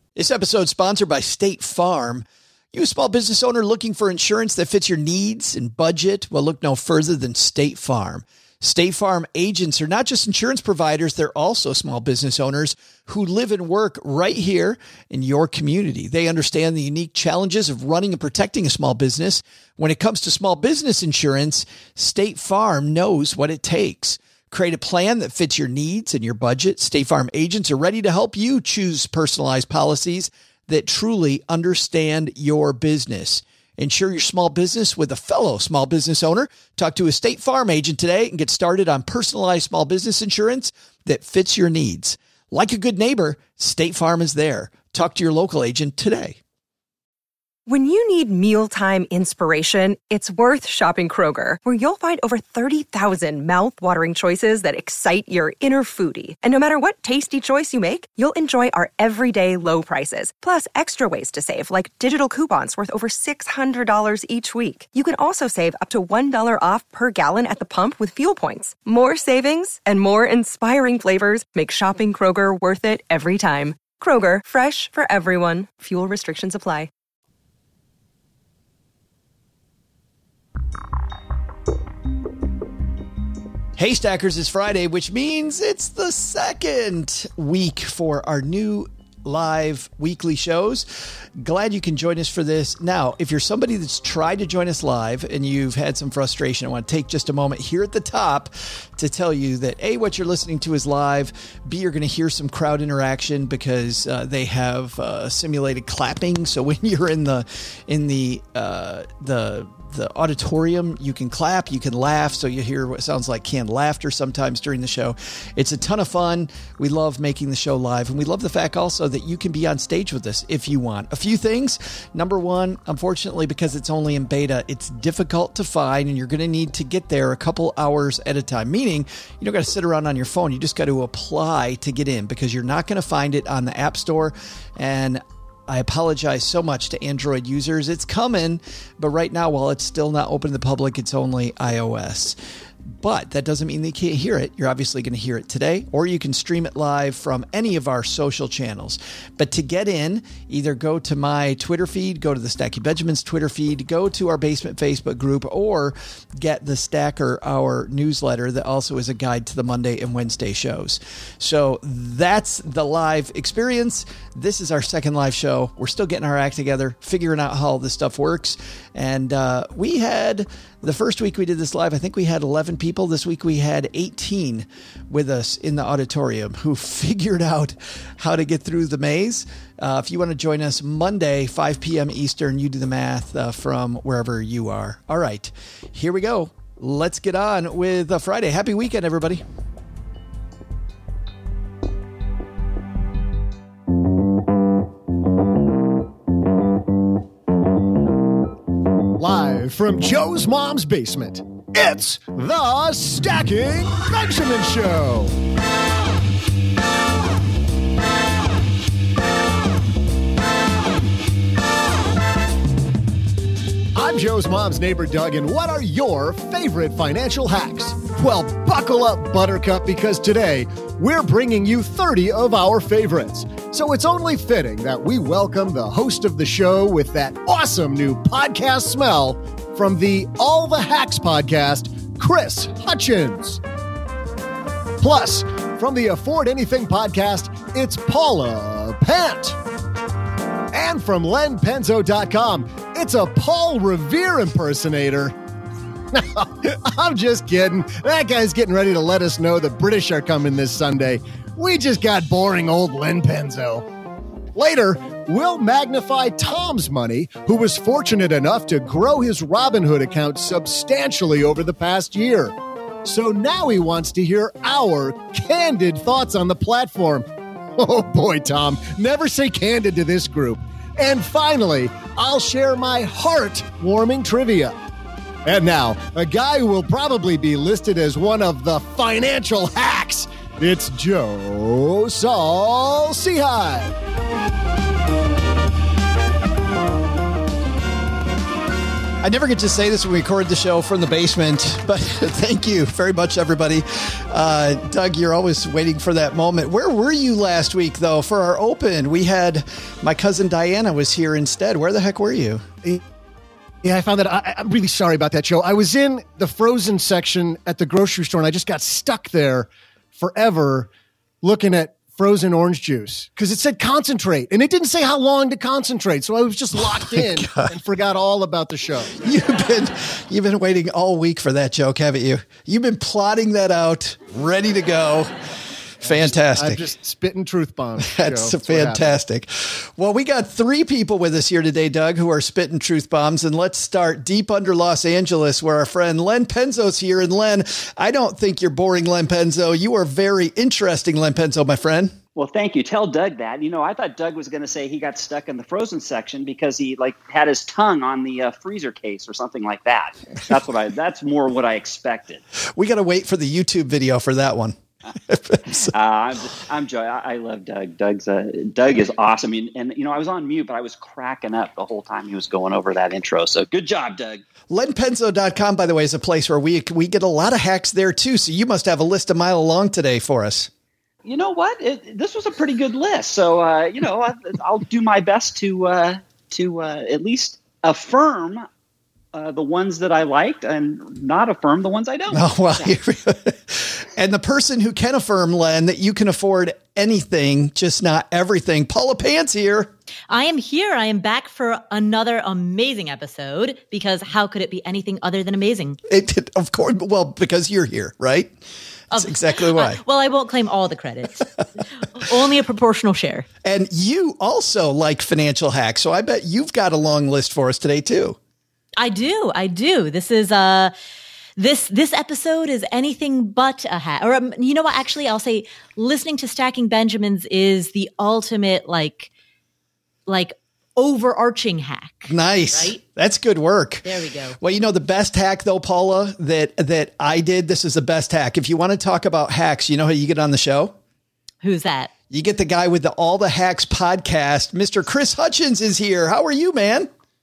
This episode is sponsored by State Farm. You a small business owner looking for insurance that fits your needs and budget? Well, look no further than State Farm. State Farm agents are not just insurance providers, they're also small business owners who live and work right here in your community. They understand the unique challenges of running and protecting a small business. When it comes to small business insurance, State Farm knows what it takes. Create a plan that fits your needs and your budget. State Farm agents are ready to help you choose personalized policies that truly understand your business. Insure your small business with a fellow small business owner. Talk to a State Farm agent today and get started on personalized small business insurance that fits your needs. Like a good neighbor, State Farm is there. Talk to your local agent today. When you need mealtime inspiration, it's worth shopping Kroger, where you'll find over 30,000 mouth-watering choices that excite your inner foodie. And no matter what tasty choice you make, you'll enjoy our everyday low prices, plus extra ways to save, like digital coupons worth over $600 each week. You can also save up to $1 off per gallon at the pump with fuel points. More savings and more inspiring flavors make shopping Kroger worth it every time. Kroger, fresh for everyone. Fuel restrictions apply. Hey Stackers, it's Friday, which means it's the second week for our new live weekly shows. Glad you can join us for this. Now, if you're somebody that's tried to join us live and you've had some frustration, I want to take just a moment here at the top to tell you that A, what you're listening to is live. B, you're going to hear some crowd interaction because they have simulated clapping. So when you're in the auditorium, you can clap, you can laugh, so you hear what sounds like canned laughter sometimes during the show. It's a ton of fun. We love making the show live, and we love the fact also that you can be on stage with us if you want. A few things. Number one, unfortunately, because it's only in beta, it's difficult to find, and you're going to need to get there a couple hours at a time, meaning you don't got to sit around on your phone. You just got to apply to get in because you're not going to find it on the App Store. And I apologize so much to Android users. It's coming, but right now, while it's still not open to the public, it's only iOS. But that doesn't mean they can't hear it. You're obviously going to hear it today, or you can stream it live from any of our social channels. But to get in, either go to my Twitter feed, go to the Stacky Benjamins Twitter feed, go to our Basement Facebook group, or get the Stacker Hour newsletter that also is a guide to the Monday and Wednesday shows. So that's the live experience. This is our second live show. We're still getting our act together, figuring out how all this stuff works. And we had, the first week we did this live, I think we had 11 people. This week we had 18 with us in the auditorium who figured out how to get through the maze. If you want to join us Monday, 5 p.m. Eastern, you do the math from wherever you are. All right, here we go. Let's get on with Friday. Happy weekend, everybody. Live from Joe's mom's basement, it's the Stacking Benjamin Show. I'm Joe's mom's neighbor, Doug, and what are your favorite financial hacks? Well, buckle up, Buttercup, because today we're bringing you 30 of our favorites. So it's only fitting that we welcome the host of the show with that awesome new podcast smell from the All the Hacks podcast, Chris Hutchins. Plus, from the Afford Anything podcast, it's Paula Pant. And from lenpenzo.com, it's a Paul Revere impersonator. I'm just kidding. That guy's getting ready to let us know the British are coming this Sunday. We just got boring old Len Penzo. Later, we'll magnify Tom's money, who was fortunate enough to grow his Robinhood account substantially over the past year. So now he wants to hear our candid thoughts on the platform. Oh boy, Tom, never say candid to this group. And finally, I'll share my heart-warming trivia. And now, a guy who will probably be listed as one of the financial hacks. It's Joe Saul Seahide. I never get to say this when we record the show from the basement, but thank you very much, everybody. Doug, you're always waiting for that moment. Where were you last week, though, for our open? We had my cousin Diana was here instead. Where the heck were you? Yeah, I found that I'm really sorry about that, Joe. I was in the frozen section at the grocery store, and I just got stuck there forever looking at frozen orange juice because it said concentrate, and it didn't say how long to concentrate. So I was just locked in and forgot all about the show. You've been waiting all week for that joke, haven't you? You've been plotting that out, ready to go. Fantastic. I'm just spitting truth bombs. That's fantastic. Well, we got 3 people with us here today, Doug, who are spitting truth bombs. And let's start deep under Los Angeles, where our friend Len Penzo's here. And Len, I don't think you're boring, Len Penzo. You are very interesting, Len Penzo, my friend. Well, thank you. Tell Doug that. You know, I thought Doug was going to say he got stuck in the frozen section because he had his tongue on the freezer case or something like that. That's more what I expected. We got to wait for the YouTube video for that one. I'm Joe. I love Doug. Doug is awesome. I mean, and I was on mute, but I was cracking up the whole time he was going over that intro. So good job, Doug. LenPenzo.com, by the way, is a place where we get a lot of hacks there too. So you must have a list a mile long today for us. You know what? This was a pretty good list. So I'll do my best to at least affirm the ones that I liked and not affirm the ones I don't. Oh, well, and the person who can affirm, Len, that you can afford anything, just not everything. Paula Pants here. I am here. I am back for another amazing episode because how could it be anything other than amazing? Of course. Well, because you're here, right? That's exactly why. Well, I won't claim all the credit. Only a proportional share. And you also like financial hacks. So I bet you've got a long list for us today, too. I do. This is this episode is anything but a hack. Or you know what? Actually, I'll say listening to Stacking Benjamins is the ultimate like overarching hack. Nice. Right? That's good work. There we go. Well, the best hack though, Paula, that I did, this is the best hack. If you want to talk about hacks, you know how you get on the show? Who's that? You get the guy with the All the Hacks podcast. Mr. Chris Hutchins is here. How are you, man?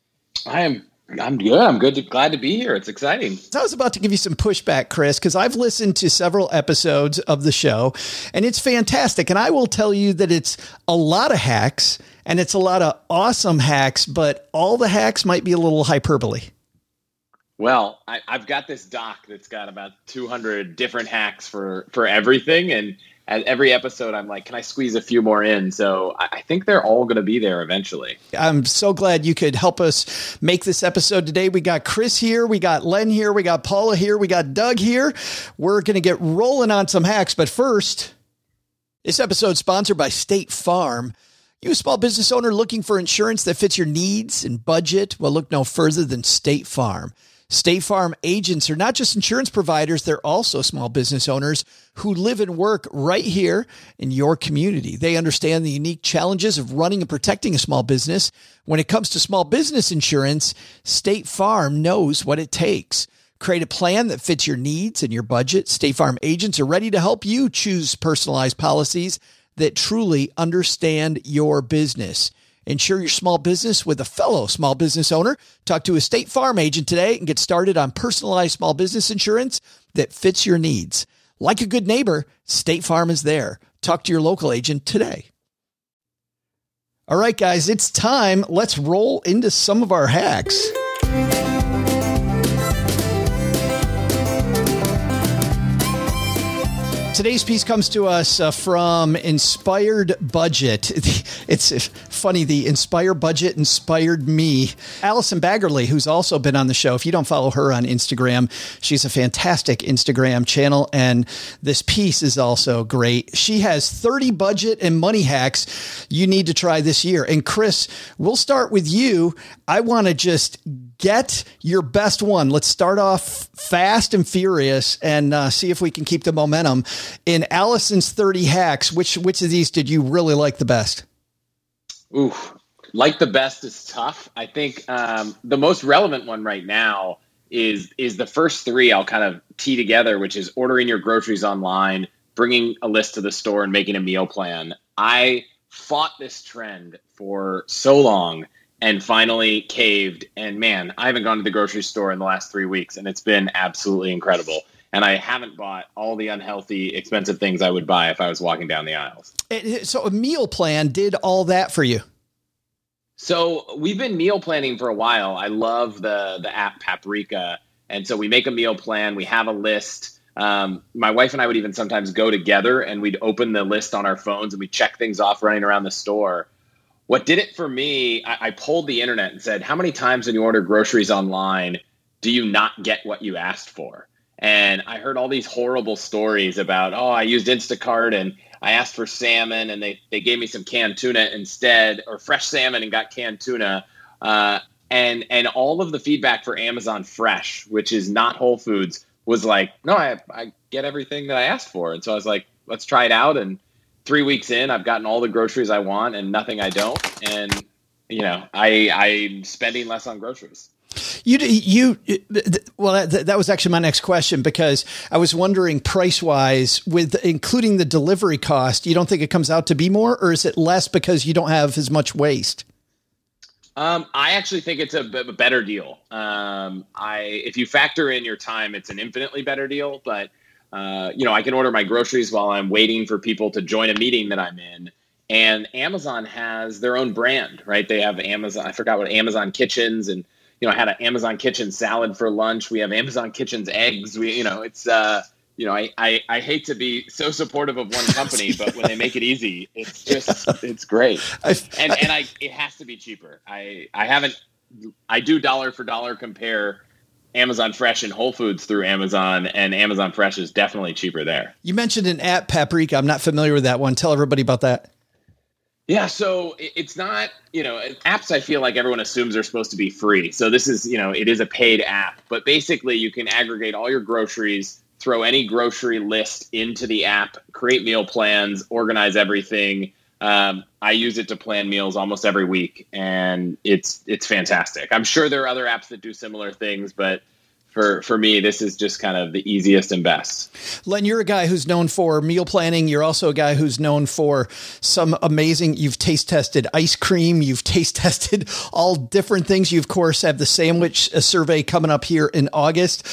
I'm good. I'm good. Glad to be here. It's exciting. I was about to give you some pushback, Chris, because I've listened to several episodes of the show, and it's fantastic. And I will tell you that it's a lot of hacks, and it's a lot of awesome hacks, but all the hacks might be a little hyperbole. Well, I've got this doc that's got about 200 different hacks for everything, and at every episode, I'm like, can I squeeze a few more in? So I think they're all going to be there eventually. I'm so glad you could help us make this episode today. We got Chris here. We got Len here. We got Paula here. We got Doug here. We're going to get rolling on some hacks. But first, this episode is sponsored by State Farm. You a small business owner looking for insurance that fits your needs and budget? Well, look no further than State Farm. State Farm agents are not just insurance providers, they're also small business owners who live and work right here in your community. They understand the unique challenges of running and protecting a small business. When it comes to small business insurance, State Farm knows what it takes. Create a plan that fits your needs and your budget. State Farm agents are ready to help you choose personalized policies that truly understand your business. Insure your small business with a fellow small business owner. Talk to a State Farm agent today and get started on personalized small business insurance that fits your needs. Like a good neighbor, State Farm is there. Talk to your local agent today. All right, guys, it's time. Let's roll into some of our hacks. Today's piece comes to us from Inspired Budget. It's funny, the Inspire Budget inspired me. Allison Baggerly, who's also been on the show, if you don't follow her on Instagram, she's a fantastic Instagram channel, and this piece is also great. She has 30 budget and money hacks you need to try this year. And Chris, we'll start with you. I want to just get your best one. Let's start off fast and furious and see if we can keep the momentum. In Allison's 30 hacks, which of these did you really like the best? Ooh, like the best is tough. I think the most relevant one right now is the first 3 I'll kind of tee together, which is ordering your groceries online, bringing a list to the store, and making a meal plan. I fought this trend for so long, and finally caved. And man, I haven't gone to the grocery store in the last 3 weeks, and it's been absolutely incredible. And I haven't bought all the unhealthy, expensive things I would buy if I was walking down the aisles. So a meal plan did all that for you. So we've been meal planning for a while. I love the app Paprika. And so we make a meal plan. We have a list. My wife and I would even sometimes go together and we'd open the list on our phones and we'd check things off running around the store. What did it for me, I pulled the internet and said, how many times when you order groceries online do you not get what you asked for? And I heard all these horrible stories about, I used Instacart and I asked for salmon and they gave me some canned tuna instead, or fresh salmon and got canned tuna. And all of the feedback for Amazon Fresh, which is not Whole Foods, was like, no, I get everything that I asked for. And so I was like, let's try it out. And 3 weeks in, I've gotten all the groceries I want and nothing I don't. And, I'm spending less on groceries. That was actually my next question, because I was wondering price wise, with including the delivery cost, you don't think it comes out to be more, or is it less because you don't have as much waste? I actually think it's a better deal. If you factor in your time, it's an infinitely better deal. But I can order my groceries while I'm waiting for people to join a meeting that I'm in. And Amazon has their own brand, right? They have Amazon. I forgot what Amazon Kitchens, and I had an Amazon Kitchen salad for lunch. We have Amazon Kitchen's eggs. I hate to be so supportive of one company, but when they make it easy, it's great. It has to be cheaper. I do dollar for dollar compare Amazon Fresh and Whole Foods through Amazon, and Amazon Fresh is definitely cheaper there. You mentioned an app, Paprika. I'm not familiar with that one. Tell everybody about that. Yeah, so it's not, apps I feel like everyone assumes are supposed to be free. So this is, it is a paid app, but basically you can aggregate all your groceries, throw any grocery list into the app, create meal plans, organize everything. I use it to plan meals almost every week, and it's fantastic. I'm sure there are other apps that do similar things, but for me, this is just kind of the easiest and best. Len, you're a guy who's known for meal planning. You're also a guy who's known for some amazing, you've taste tested ice cream. You've taste tested all different things. You, of course, have the sandwich survey coming up here in August.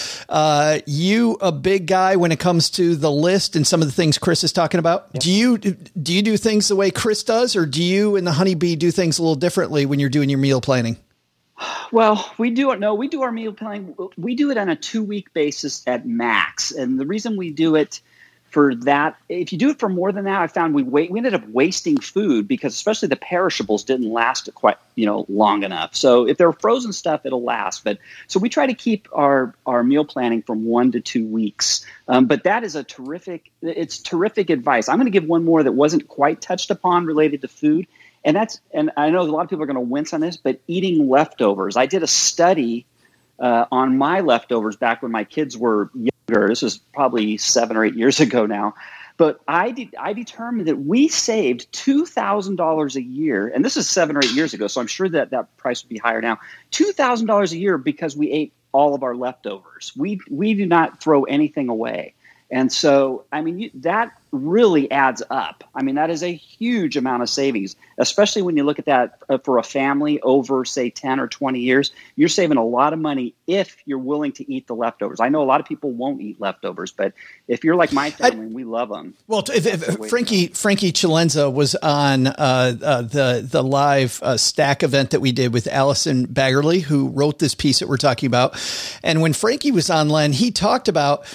You a big guy when it comes to the list and some of the things Chris is talking about. Yep. Do you do things the way Chris does, or do you and the Honeybee do things a little differently when you're doing your meal planning? Well, we do our meal planning. We do it on a 2-week basis at max. And the reason we do it for that, if you do it for more than that, I found we ended up wasting food, because especially the perishables didn't last quite, long enough. So if they're frozen stuff, it'll last. But so we try to keep our meal planning from 1 to 2 weeks. But that is terrific advice. I'm going to give one more that wasn't quite touched upon related to food. And I know a lot of people are going to wince on this, but eating leftovers. I did a study on my leftovers back when my kids were younger. This was probably 7 or 8 years ago now. But I determined that we saved $2,000 a year. And this is 7 or 8 years ago, so I'm sure that price would be higher now. $2,000 a year because we ate all of our leftovers. We do not throw anything away. And so, that really adds up. That is a huge amount of savings, especially when you look at that for a family over, say, 10 or 20 years. You're saving a lot of money if you're willing to eat the leftovers. I know a lot of people won't eat leftovers, but if you're like my family, we love them. Well, if Frankie Chilenza was on the live Stack event that we did with Allison Baggerly, who wrote this piece that we're talking about. And when Frankie was on, Len, he talked about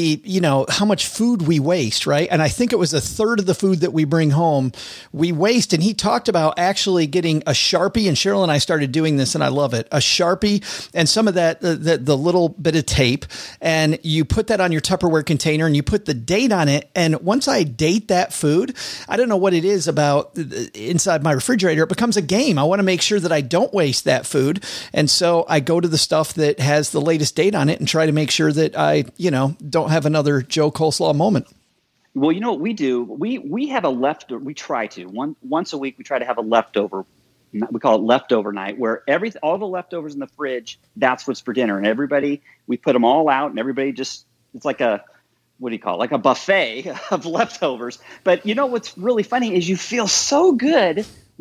how much food we waste, right? And I think it was 1/3 of the food that we bring home we waste. And he talked about actually getting a Sharpie, and Cheryl and I started doing this, and I love it. A Sharpie and some of that, the little bit of tape, and you put that on your Tupperware container and you put the date on it. And once I date that food, I don't know what it is about inside my refrigerator. It becomes a game. I want to make sure that I don't waste that food. And so I go to the stuff that has the latest date on it and try to make sure that I, don't have another Joe Coleslaw moment. Well, you know what we do? We have a leftover. We try to once a week. We try to have a leftover. We call it leftover night, where all the leftovers in the fridge, that's what's for dinner, and we put them all out, and everybody it's like a like a buffet of leftovers. But what's really funny is you feel so good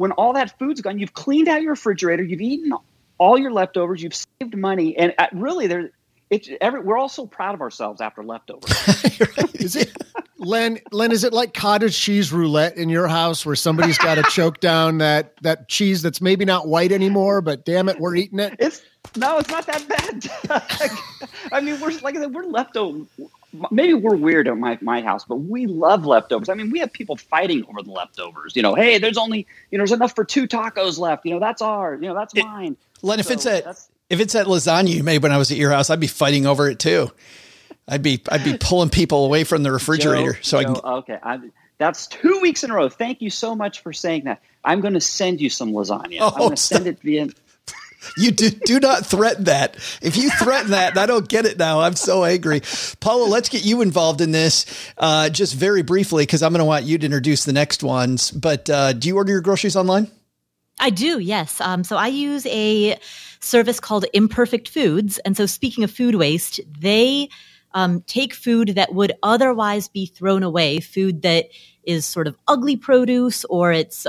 when all that food's gone, you've cleaned out your refrigerator, you've eaten all your leftovers, you've saved money, and really, we're all so proud of ourselves after leftovers. Is it, Len? Is it like cottage cheese roulette in your house, where somebody's got to choke down that cheese that's maybe not white anymore, but damn it, we're eating it? It's not that bad. I mean, we're leftover. Maybe we're weird at my house, but we love leftovers. I mean, we have people fighting over the leftovers. Hey, there's only there's enough for 2 tacos left. That's ours. That's mine. Len, if it's that lasagna you made when I was at your house, I'd be fighting over it too. I'd be pulling people away from the refrigerator. Okay. That's 2 weeks in a row. Thank you so much for saying that. I'm going to send you some lasagna. I'm going to send it via. You do not threaten that. If you threaten that, I don't get it now. I'm so angry. Paula, let's get you involved in this just very briefly, because I'm going to want you to introduce the next ones. But do you order your groceries online? I do, yes. So I use a service called Imperfect Foods. And so speaking of food waste, they take food that would otherwise be thrown away, food that is sort of ugly produce, or it's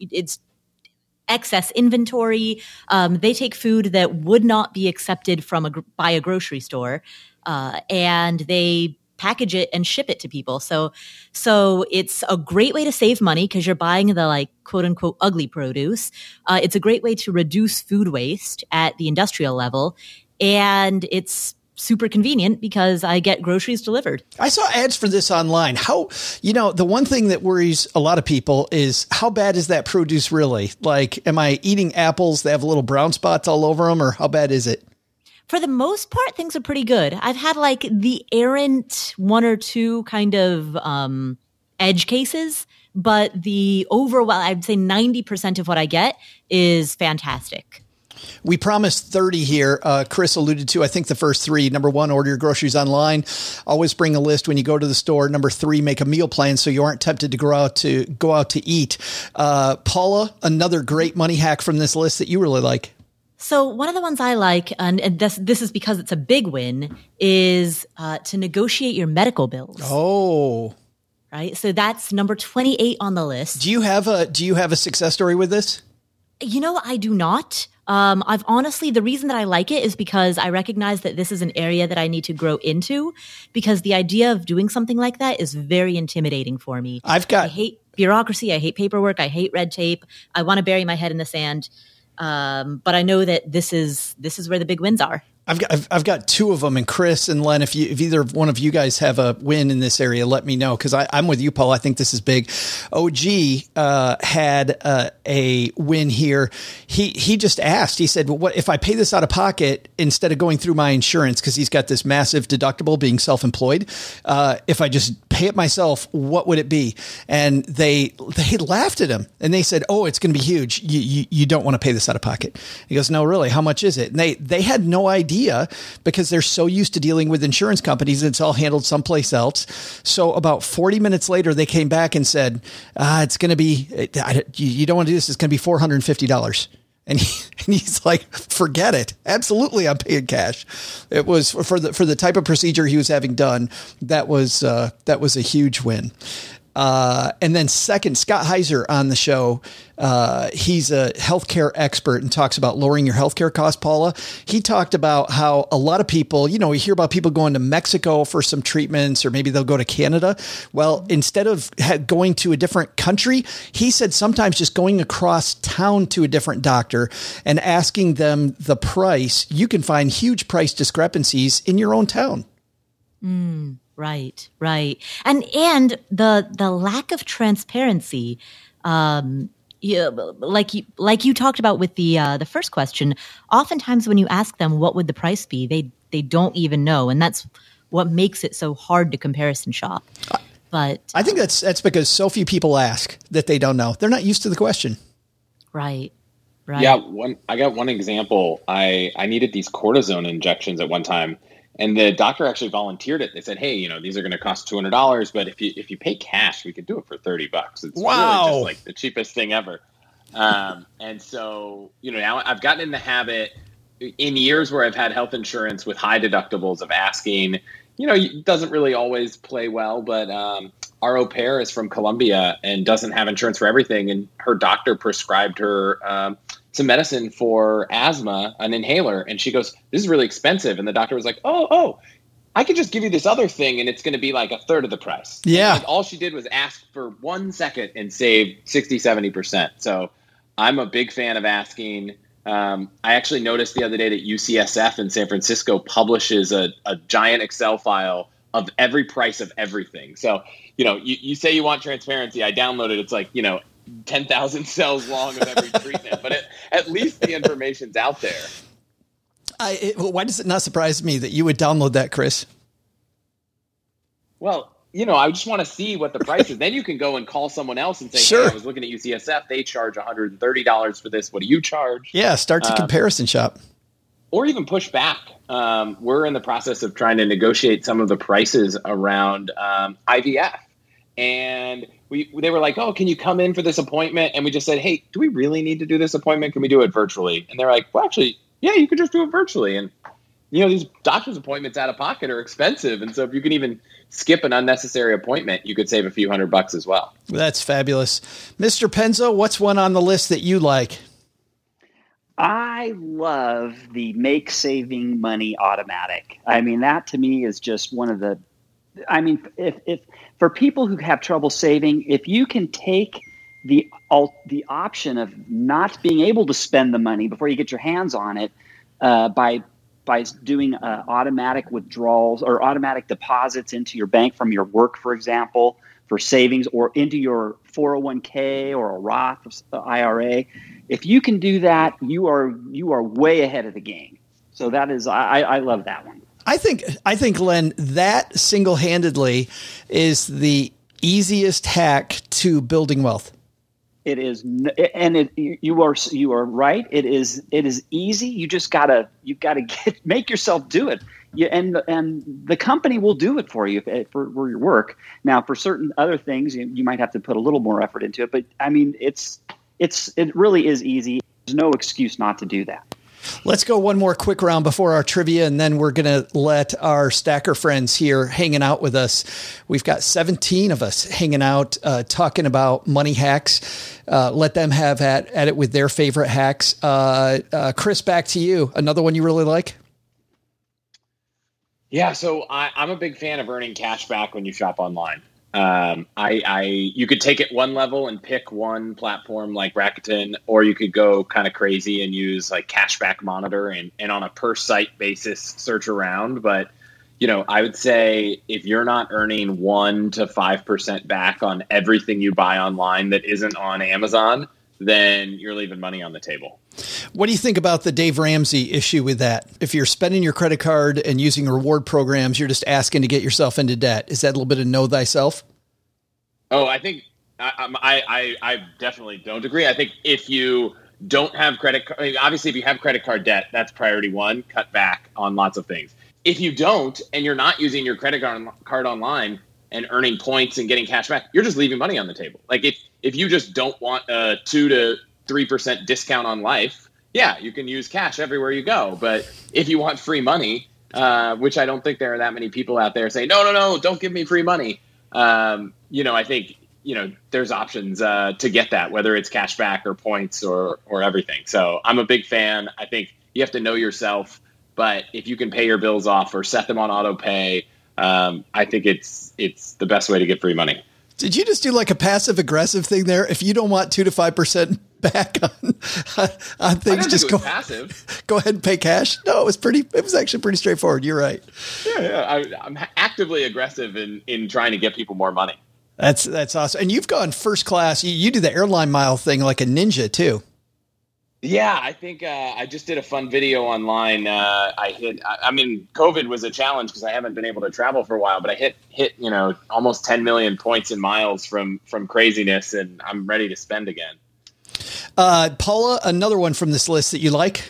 excess inventory. They take food that would not be accepted by a grocery store, and they package it and ship it to people. So it's a great way to save money because you're buying the quote unquote ugly produce. It's a great way to reduce food waste at the industrial level, and it's super convenient because I get groceries delivered. I saw ads for this online. The one thing that worries a lot of people is how bad is that produce really? Am I eating apples that have little brown spots all over them, or how bad is it? For the most part, things are pretty good. I've had the errant 1 or 2 kind of edge cases, but I'd say 90% of what I get is fantastic. We promised 30 here. Chris alluded to, I think, the first 3. Number 1, order your groceries online. Always bring a list when you go to the store. Number 3, make a meal plan so you aren't tempted to go out to eat. Paula, another great money hack from this list that you really like. So one of the ones I like, and this is because it's a big win, is to negotiate your medical bills. Oh, right. So that's number 28 on the list. Do you have a success story with this? I do not. I've honestly, the reason that I like it is because I recognize that this is an area that I need to grow into, because the idea of doing something like that is very intimidating for me. I hate bureaucracy. I hate paperwork. I hate red tape. I want to bury my head in the sand. But I know that this is where the big wins are. I've got 2 of them, and Chris and Len, if either one of you guys have a win in this area, let me know, because I'm with you, Paul. I think this is big. OG had a win here. He just asked. He said, "Well, what if I pay this out of pocket instead of going through my insurance?" Because he's got this massive deductible, being self-employed. If I just pay it myself, what would it be? And they laughed at him, and they said, "Oh, it's going to be huge. You don't want to pay this out of pocket." He goes, "No, really. How much is it?" And they had no idea, because they're so used to dealing with insurance companies. It's all handled someplace else. So about 40 minutes later, they came back and said, it's going to be, you don't want to do this. It's going to be $450. And he's like, forget it. Absolutely. I'm paying cash. It was for the type of procedure he was having done. That was a huge win. And then second, Scott Heiser on the show. He's a healthcare expert and talks about lowering your healthcare costs, Paula. He talked about how a lot of people, we hear about people going to Mexico for some treatments, or maybe they'll go to Canada. Well, instead of going to a different country, he said sometimes just going across town to a different doctor and asking them the price, you can find huge price discrepancies in your own town. Right. And the lack of transparency, like you talked about with the first question, oftentimes when you ask them what would the price be, they don't even know. And that's what makes it so hard to comparison shop. But I think that's because so few people ask that they don't know. They're not used to the question. Right. Yeah. I got one example. I needed these cortisone injections at one time. And the doctor actually volunteered it. They said, "Hey, these are going to cost $200, but if you pay cash, we could do it for $30. It's really just like the cheapest thing ever." And so, now I've gotten in the habit in years where I've had health insurance with high deductibles of asking. It doesn't really always play well, but our au pair is from Colombia and doesn't have insurance for everything. And her doctor prescribed her some medicine for asthma, an inhaler. And she goes, this is really expensive. And the doctor was like, oh, I could just give you this other thing and it's going to be like a third of the price. Yeah. Like all she did was ask for 1 second and save 60, 70%. So I'm a big fan of asking. I actually noticed the other day that UCSF in San Francisco publishes a giant Excel file of every price of everything. So, you say you want transparency. I downloaded it's like, 10,000 cells long of every treatment, but at least the information's out there. Why does it not surprise me that you would download that, Chris? Well, I just want to see what the price is. Then you can go and call someone else and say, sure. Hey, I was looking at UCSF. They charge $130 for this. What do you charge? Yeah, start to comparison shop. Or even push back. We're in the process of trying to negotiate some of the prices around IVF. And they were like, oh, can you come in for this appointment? And we just said, hey, do we really need to do this appointment? Can we do it virtually? And they're like, well, actually, yeah, you could just do it virtually. And, these doctor's appointments out of pocket are expensive. And so if you can even skip an unnecessary appointment, you could save a few $100 as well. That's fabulous. Mr. Penzo, what's one on the list that you like? I love the Make Saving Money Automatic. I mean, that to me is just one of the, if for people who have trouble saving, if you can take the option of not being able to spend the money before you get your hands on it by doing automatic withdrawals or automatic deposits into your bank from your work, for example, for savings, or into your 401k or a Roth IRA. If you can do that, you are way ahead of the game. So that is, I love that one. I think, Len, that single-handedly is the easiest hack to building wealth. It is, and you are right. It is easy. You just gotta make yourself do it. And the company will do it for you for your work. Now, for certain other things, you might have to put a little more effort into it. But I mean, it really is easy. There's no excuse not to do that. Let's go one more quick round before our trivia, and then we're going to let our stacker friends here hanging out with us. We've got 17 of us hanging out, talking about money hacks. Let them have at it with their favorite hacks. Chris, back to you. Another one you really like? Yeah, so I'm a big fan of earning cash back when you shop online. You could take it one level and pick one platform like Rakuten, or you could go kind of crazy and use like Cashback Monitor and on a per site basis search around. But, I would say if you're not earning 1 to 5% back on everything you buy online that isn't on Amazon, then you're leaving money on the table. What do you think about the Dave Ramsey issue with that? If you're spending your credit card and using reward programs, you're just asking to get yourself into debt. Is that a little bit of know thyself? Oh, I think I definitely don't agree. I think if you don't have obviously if you have credit card debt, that's priority one, cut back on lots of things. If you don't, and you're not using your credit card online and earning points and getting cash back, you're just leaving money on the table. Like if you just don't want a 2 to 3% discount on life, yeah, you can use cash everywhere you go. But if you want free money, which I don't think there are that many people out there saying, no, don't give me free money. I think, there's options to get that, whether it's cash back or points or everything. So I'm a big fan. I think you have to know yourself, but if you can pay your bills off or set them on auto pay, I think it's the best way to get free money. Did you just do like a passive aggressive thing there? If you don't want 2 to 5% back on things, just go ahead and pay cash. No, it was actually pretty straightforward. You're right. Yeah. I'm actively aggressive in trying to get people more money. That's awesome. And you've gone first class. You do the airline mile thing like a ninja too. Yeah, I think I just did a fun video online. COVID was a challenge because I haven't been able to travel for a while, but I hit almost 10 million points in miles from craziness, and I'm ready to spend again. Paula, another one from this list that you like?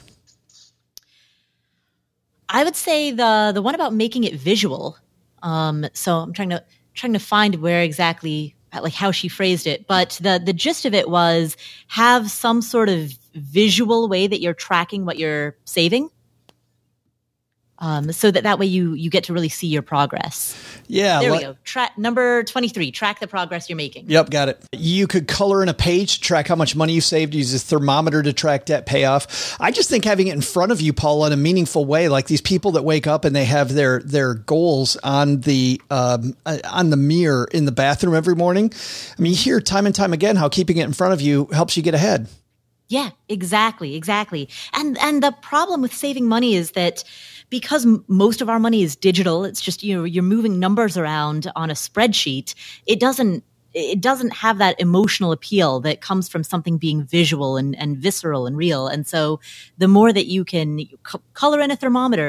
I would say the one about making it visual. So I'm trying to find where exactly, like how she phrased it, but the gist of it was have some sort of visual way that you're tracking what you're saving. So that way you get to really see your progress. Yeah. There we go. Number 23, track the progress you're making. Yep, got it. You could color in a page to track how much money you saved, use a thermometer to track debt payoff. I just think having it in front of you, Paula, in a meaningful way, like these people that wake up and they have their goals on the mirror in the bathroom every morning. I mean, you hear time and time again how keeping it in front of you helps you get ahead. Yeah, exactly. And the problem with saving money is that because most of our money is digital, it's just, you're moving numbers around on a spreadsheet. It doesn't have that emotional appeal that comes from something being visual and visceral and real. And so the more that you can color in a thermometer,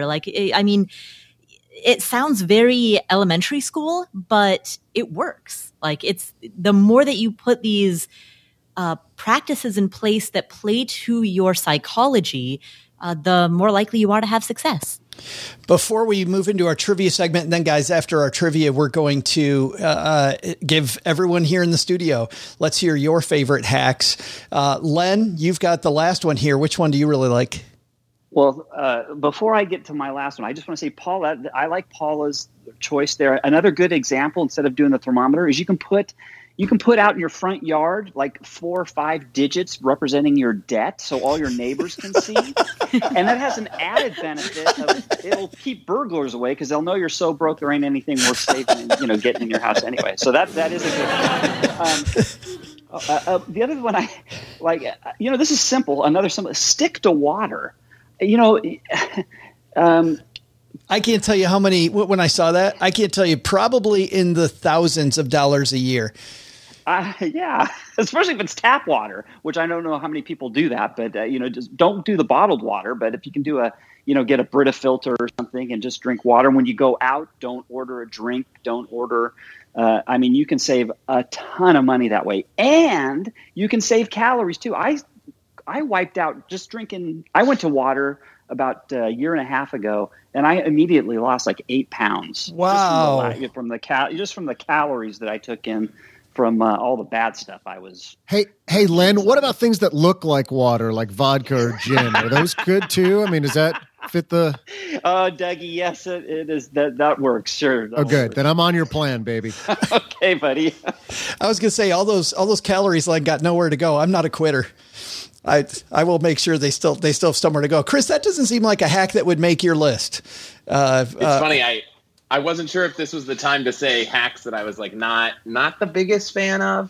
it sounds very elementary school, but it works. It's the more that you put these practices in place that play to your psychology, the more likely you are to have success. Before we move into our trivia segment, and then guys, after our trivia, we're going to give everyone here in the studio, let's hear your favorite hacks. Len, you've got the last one here. Which one do you really like? Well, before I get to my last one, I just want to say, Paula, I like Paula's choice there. Another good example, instead of doing the thermometer, is you can put out in your front yard like 4 or 5 digits representing your debt so all your neighbors can see. And that has an added benefit of it'll keep burglars away because they'll know you're so broke there ain't anything worth saving and getting in your house anyway. So that is a good one. The other one I like, this is simple. Another simple, stick to water. I can't tell you how many, when I saw that, I can't tell you, probably in the thousands of dollars a year. Yeah, especially if it's tap water, which I don't know how many people do that, but just don't do the bottled water. But if you can do get a Brita filter or something and just drink water. When you go out, don't order a drink, don't order. You can save a ton of money that way, and you can save calories too. I wiped out just drinking. I went to water about a year and a half ago, and I immediately lost like 8 pounds. Wow! Just from the calories that I took in from all the bad stuff I was. Hey, Len, what about things that look like water, like vodka or gin? Are those good too? I mean, does that fit the? Dougie, yes, it is. That works. Sure. Oh, good. Then I'm on your plan, baby. Okay, buddy. I was gonna say all those calories like got nowhere to go. I'm not a quitter. I will make sure they still have somewhere to go. Chris, that doesn't seem like a hack that would make your list. It's funny. I wasn't sure if this was the time to say hacks that I was like not the biggest fan of.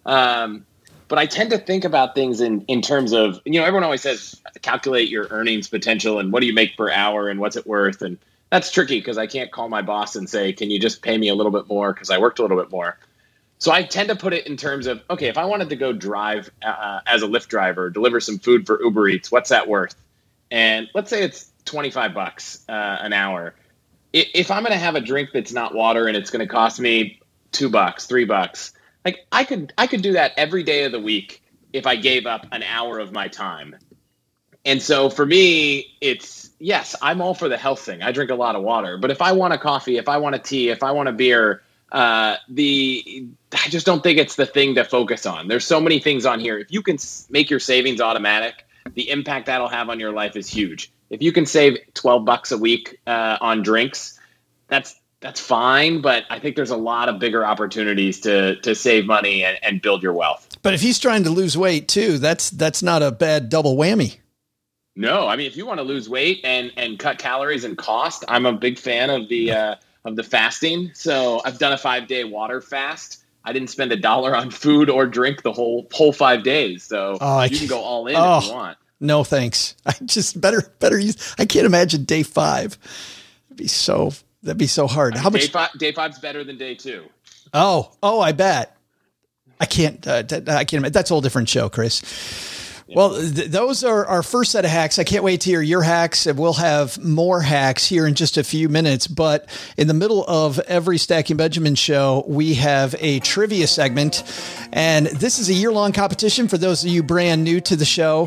But I tend to think about things in terms of, everyone always says calculate your earnings potential and what do you make per hour and what's it worth. And that's tricky because I can't call my boss and say, can you just pay me a little bit more because I worked a little bit more. So I tend to put it in terms of, okay, if I wanted to go drive as a Lyft driver, deliver some food for Uber Eats, what's that worth? And let's say it's $25 an hour. If I'm going to have a drink that's not water and it's going to cost me $2, $3, like I could do that every day of the week if I gave up an hour of my time. And so for me, it's, yes, I'm all for the health thing. I drink a lot of water, but if I want a coffee, if I want a tea, if I want a beer, I just don't think it's the thing to focus on. There's so many things on here. If you can make your savings automatic, the impact that'll have on your life is huge. If you can save $12 a week on drinks, that's fine. But I think there's a lot of bigger opportunities to save money and build your wealth. But if he's trying to lose weight too, that's not a bad double whammy. No, I mean, if you want to lose weight and cut calories and cost, I'm a big fan of the fasting. So I've done a 5-day water fast. I didn't spend $1 on food or drink the whole 5 days. So you can go all in if you want. No, thanks. I just better use. I can't imagine day 5. That'd be so hard. How much? Day 5's better than day 2. Oh, I bet. I can't imagine. That's a whole different show, Chris. Well, those are our first set of hacks. I can't wait to hear your hacks, and we'll have more hacks here in just a few minutes. But in the middle of every Stacking Benjamin show, we have a trivia segment, and this is a year-long competition for those of you brand new to the show.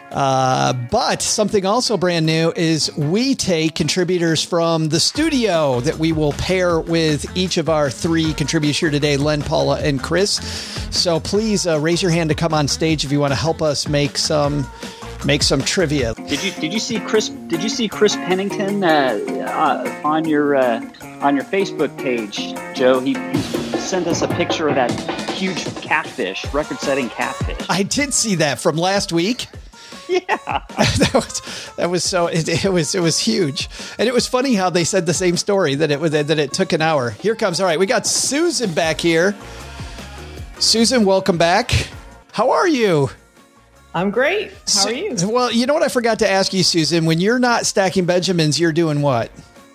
But something also brand new is we take contributors from the studio that we will pair with each of our 3 contributors here today, Len, Paula, and Chris. So please raise your hand to come on stage if you want to help us make some make some trivia. Did you see Chris Pennington on your Facebook page, Joe? He sent us a picture of that huge catfish, record-setting catfish. I did see that from last week. Yeah, that was so it was huge, and it was funny how they said the same story that it took an hour. Here comes. All right, we got Susan back here. Susan, welcome back. How are you? I'm great. How are you? Well, you know what I forgot to ask you, Susan. When you're not stacking Benjamins, you're doing what?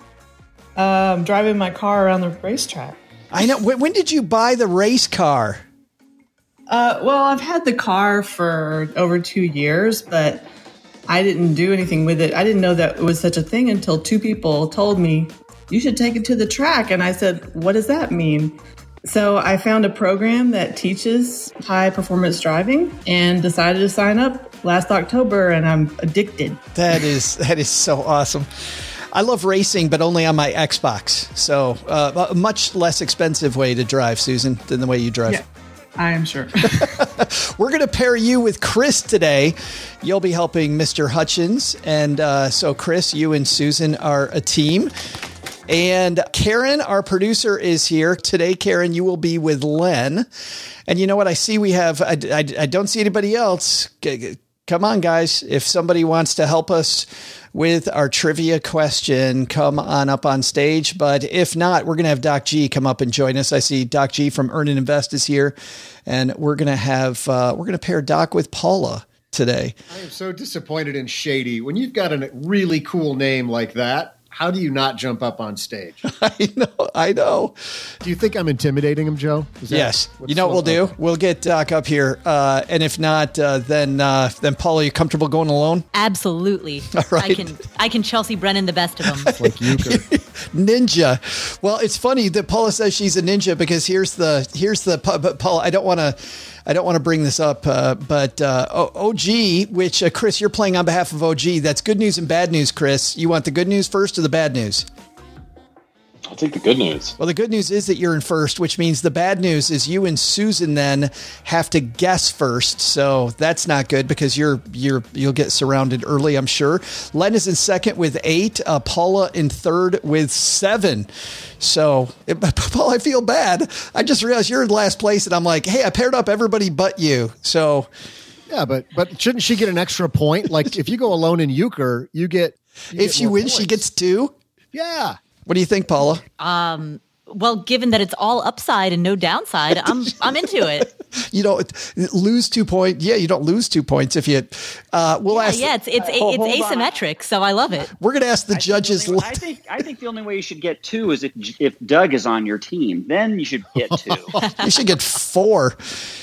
Driving my car around the racetrack. I know. When did you buy the race car? Well, I've had the car for over 2 years, but I didn't do anything with it. I didn't know that it was such a thing until two people told me, you should take it to the track. And I said, what does that mean? So I found a program that teaches high performance driving and decided to sign up last October, and I'm addicted. That is so awesome. I love racing, but only on my Xbox. So a much less expensive way to drive, Susan, than the way you drive. Yeah. I am sure. We're going to pair you with Chris today. You'll be helping Mr. Hutchins. And so, Chris, you and Susan are a team. And Karen, our producer, is here. Today, Karen, you will be with Len. And you know what? I see we have, I don't see anybody else. Come on, guys. If somebody wants to help us with our trivia question, come on up on stage. But if not, we're going to have Doc G come up and join us. I see Doc G from Earn and Invest is here, and we're going to pair Doc with Paula today. I am so disappointed in Shady. When you've got a really cool name like that, how do you not jump up on stage? I know. Do you think I'm intimidating him, Joe? Yes. You know what we'll do? We'll get Doc up here. And if not, then Paula, are you comfortable going alone? Absolutely. All right. I can Chelsea Brennan the best of them. Like euchre. Ninja. Well, it's funny that Paula says she's a ninja because here's the Paula, I don't want to bring this up, but OG, which Chris, you're playing on behalf of OG. That's good news and bad news, Chris. You want the good news first or the bad news? I'll take the good news. Well, the good news is that you're in first, which means the bad news is you and Susan then have to guess first. So that's not good because you'll get surrounded early, I'm sure. Len is in second with 8. Paula in third with 7. So, Paul, I feel bad. I just realized you're in last place, and I'm like, hey, I paired up everybody but you. So, yeah, but shouldn't she get an extra point? Like if you go alone in euchre, you get. If she wins, she gets 2. Yeah. What do you think, Paula? Well, given that it's all upside and no downside, I'm into it. You don't lose 2 points. Yeah, you don't lose 2 points if you. We'll ask. Yeah, it's asymmetric, so I love it. We're going to ask the judges. I think the only way you should get 2 is if Doug is on your team. Then you should get 2. You should get 4.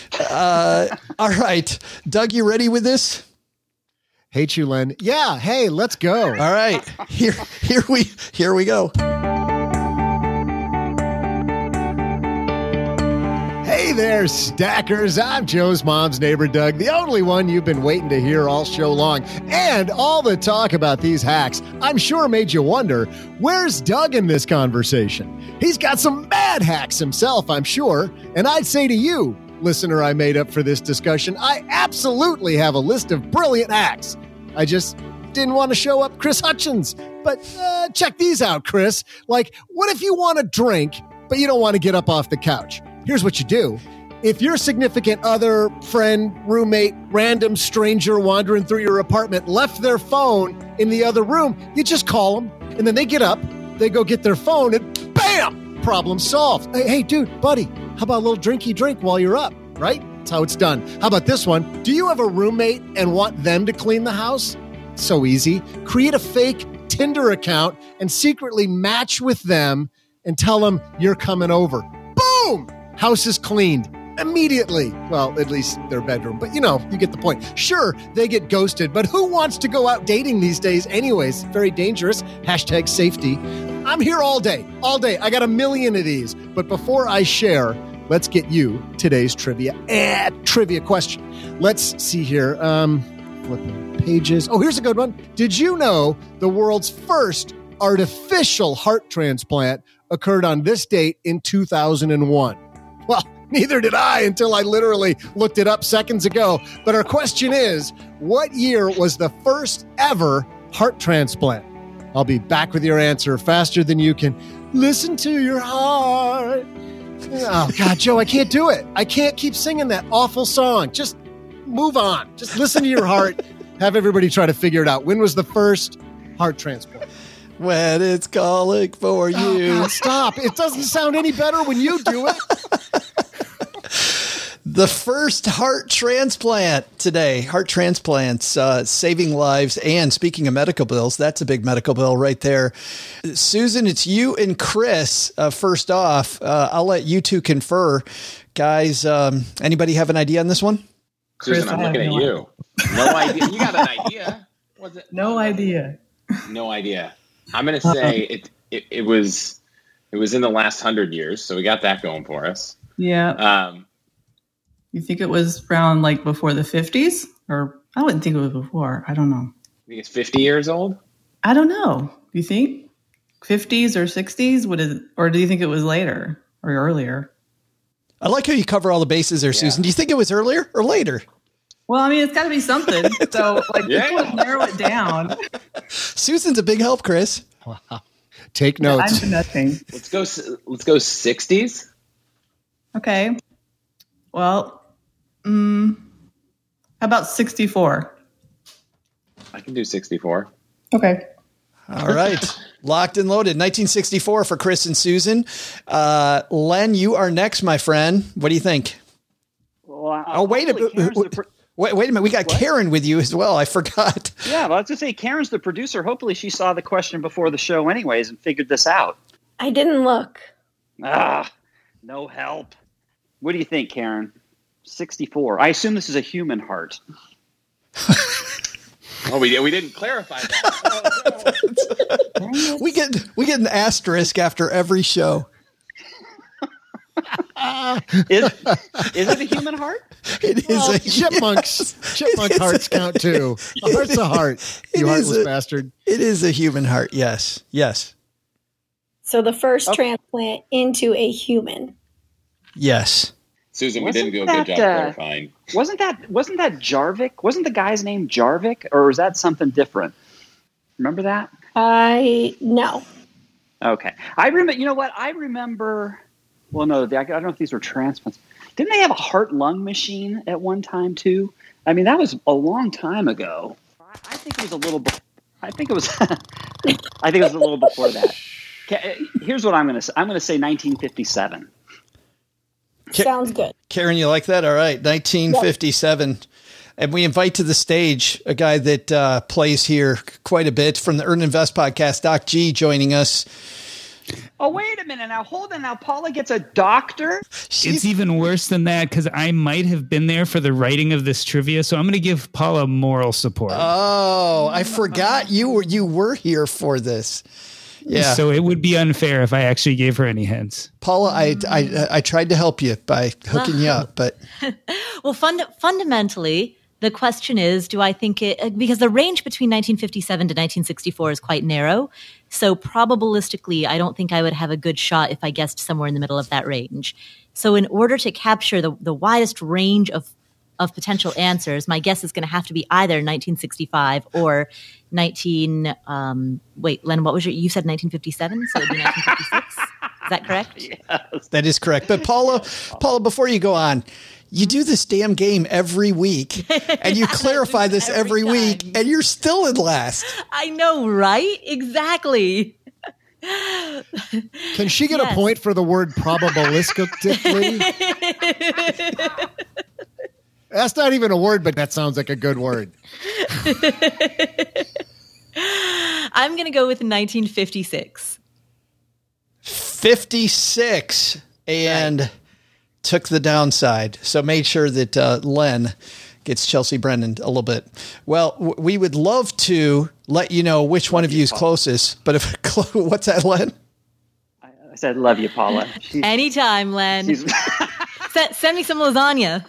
All right, Doug, you ready with this? Hate you, Len. Yeah. Hey, let's go. All right. Here we go. Hey there, stackers. I'm Joe's mom's neighbor, Doug, the only one you've been waiting to hear all show long. And all the talk about these hacks, I'm sure made you wonder, where's Doug in this conversation? He's got some mad hacks himself, I'm sure. And I'd say to you, listener I made up for this discussion, I absolutely have a list of brilliant hacks. I just didn't want to show up Chris Hutchins. But check these out, Chris. Like, what if you want a drink, but you don't want to get up off the couch? Here's what you do. If your significant other, friend, roommate, random stranger wandering through your apartment left their phone in the other room, you just call them, and then they get up, they go get their phone, and bam! Problem solved. Hey, dude, buddy, how about a little drinky drink while you're up, right? That's how it's done. How about this one? Do you have a roommate and want them to clean the house? So easy. Create a fake Tinder account and secretly match with them and tell them you're coming over. Boom! House is cleaned immediately. Well, at least their bedroom. But you get the point. Sure, they get ghosted, but who wants to go out dating these days anyways? Very dangerous. Hashtag safety. I'm here all day. I got a million of these. But before I share, let's get you today's trivia question. Let's see here. Flipping pages. Oh, here's a good one. Did you know the world's first artificial heart transplant occurred on this date in 2001? Well, Neither did I until I literally looked it up seconds ago. But our question is, what year was the first ever heart transplant? I'll be back with your answer faster than you can listen to your heart. Oh, God, Joe, I can't do it. I can't keep singing that awful song. Just move on. Just listen to your heart. Have everybody try to figure it out. When was the first heart transplant? When it's calling for you. Oh, God, stop. It doesn't sound any better when you do it. The first heart transplant today. Heart transplants, saving lives. And speaking of medical bills, that's a big medical bill right there. Susan, it's you and Chris. First off, I'll let you two confer. Guys, anybody have an idea on this one? Susan, Chris, I'm looking at you. No idea. You got an idea? Was it? No idea. No idea. I'm going to say it was in the last 100 years, so we got that going for us. Yeah. You think it was around like before the 50s? Or I wouldn't think it was before. I don't know. I think it's 50 years old. I don't know. Do you think 50s or 60s? Or do you think it was later or earlier? I like how you cover all the bases there, Susan. Do you think it was earlier or later? Well, I mean, it's got to be something. So, let's narrow it down. Susan's a big help, Chris. Wow. Take notes. I'm nothing. Let's go 60s. Okay. Well, how about 64? I can do 64. Okay. All right. Locked and loaded. 1964 for Chris and Susan. Len, you are next, my friend. What do you think? Well, wait a minute. Wait a minute. We got Karen with you as well. I forgot. Yeah, well, I was going to say, Karen's the producer. Hopefully she saw the question before the show anyways and figured this out. I didn't look. No help. What do you think, Karen? 64. I assume this is a human heart. Oh, we didn't clarify that. We get an asterisk after every show. Is it a human heart? It is a chipmunks. Chipmunk hearts count too. A heart's a heart. You heartless bastard. It is a human heart. Yes. Yes. So the first transplant into a human. Yes. Susan, we didn't do a good job clarifying. Wasn't that Jarvik? Wasn't the guy's name Jarvik, or was that something different? Remember that? No. Okay. I remember. You know what? I remember. Well, no, I don't know if these were transplants. Didn't they have a heart-lung machine at one time too? I mean, that was a long time ago. I think it was a little. I think it was. I think it was a little before that. Here's what I'm going to say. I'm going to say 1957. Sounds good. Karen, you like that? All right. 1957. Yep. And we invite to the stage a guy that plays here quite a bit from the Earn Invest podcast, Doc G, joining us. Oh, wait a minute. Now, hold on. Now, Paula gets a doctor? It's even worse than that because I might have been there for the writing of this trivia. So I'm going to give Paula moral support. Oh, I forgot you were here for this. Yeah. So it would be unfair if I actually gave her any hints. Paula, I tried to help you by hooking you up, but well, fundamentally, the question is, do I think it, because the range between 1957 to 1964 is quite narrow. So probabilistically, I don't think I would have a good shot if I guessed somewhere in the middle of that range. So in order to capture the widest range of potential answers, my guess is going to have to be either 1965 or wait, Len, what was you said 1957? So it would be 1956. Is that correct? Yes. That is correct. But Paula, before you go on, you do this damn game every week and you clarify this every week and you're still in last. I know, right? Exactly. Can she get a point for the word probabilistically? That's not even a word, but that sounds like a good word. I'm going to go with 1956. 56 and took the downside. So made sure that Len gets Chelsea Brennan a little bit. Well, we would love to let you know which one of you is closest. But if what's that, Len? I said, love you, Paula. Anytime, Len. Send me some lasagna.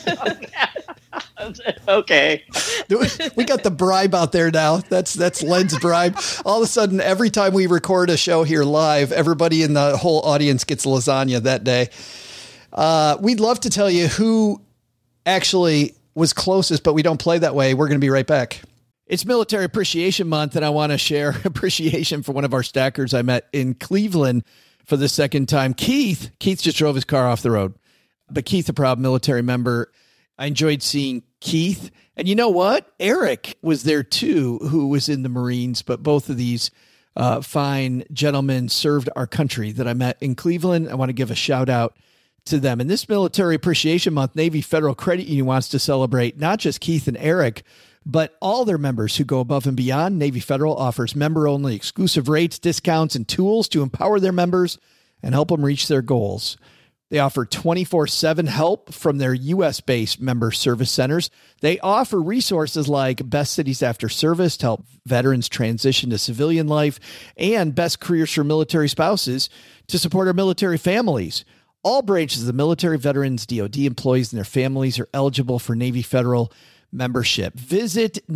Okay. We got the bribe out there now. That's Len's bribe. All of a sudden, every time we record a show here live, everybody in the whole audience gets lasagna that day. We'd love to tell you who actually was closest, but we don't play that way. We're going to be right back. It's Military Appreciation Month, and I want to share appreciation for one of our stackers I met in Cleveland for the second time. Keith just drove his car off the road, but Keith, a proud military member. I enjoyed seeing Keith. And you know what? Eric was there too, who was in the Marines, but both of these fine gentlemen served our country that I met in Cleveland. I want to give a shout out to them. And this Military Appreciation Month, Navy Federal Credit Union wants to celebrate not just Keith and Eric, but all their members who go above and beyond. Navy Federal offers member-only exclusive rates, discounts, and tools to empower their members and help them reach their goals. They offer 24/7 help from their U.S.-based member service centers. They offer resources like Best Cities After Service to help veterans transition to civilian life and Best Careers for Military Spouses to support our military families. All branches of the military, veterans, DOD employees, and their families are eligible for Navy Federal membership. Visit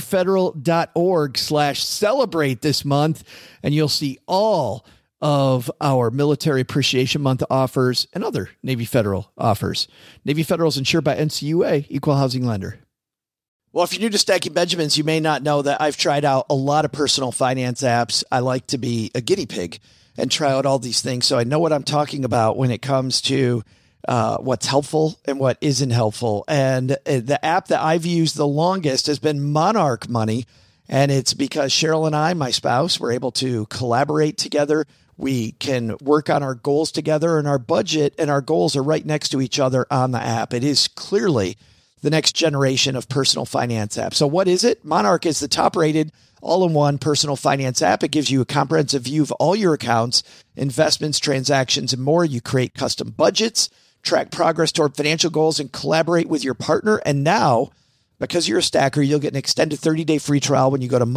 NavyFederal.org/celebrate this month, and you'll see all of our Military Appreciation Month offers and other Navy Federal offers. Navy Federal is insured by NCUA, Equal Housing Lender. Well, if you're new to Stacking Benjamins, you may not know that I've tried out a lot of personal finance apps. I like to be a guinea pig and try out all these things, so I know what I'm talking about when it comes to what's helpful and what isn't helpful. And the app that I've used the longest has been Monarch Money. And it's because Cheryl and I, my spouse, were able to collaborate together. We can work on our goals together, and our budget and our goals are right next to each other on the app. It is clearly the next generation of personal finance app. So what is it? Monarch is the top-rated all-in-one personal finance app. It gives you a comprehensive view of all your accounts, investments, transactions, and more. You create custom budgets, track progress toward financial goals, and collaborate with your partner. And now, because you're a stacker, you'll get an extended 30-day free trial when you go to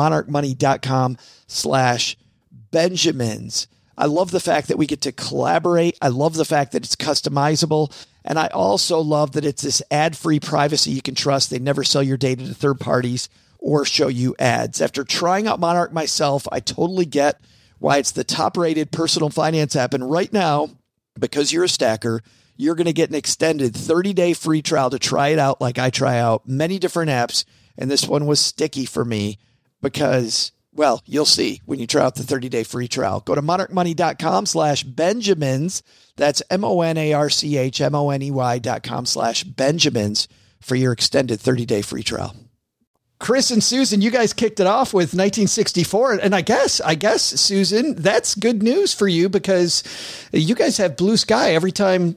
monarchmoney.com/Benjamins. I love the fact that we get to collaborate. I love the fact that it's customizable. And I also love that it's this ad-free privacy you can trust. They never sell your data to third parties or show you ads. After trying out Monarch myself, I totally get why it's the top-rated personal finance app. And right now, because you're a stacker, you're going to get an extended 30-day free trial to try it out like I try out many different apps. And this one was sticky for me because, well, you'll see when you try out the 30-day free trial. Go to monarchmoney.com/Benjamins. That's monarchmoney.com/Benjamins for your extended 30-day free trial. Chris and Susan, you guys kicked it off with 1964. And I guess, Susan, that's good news for you because you guys have blue sky everything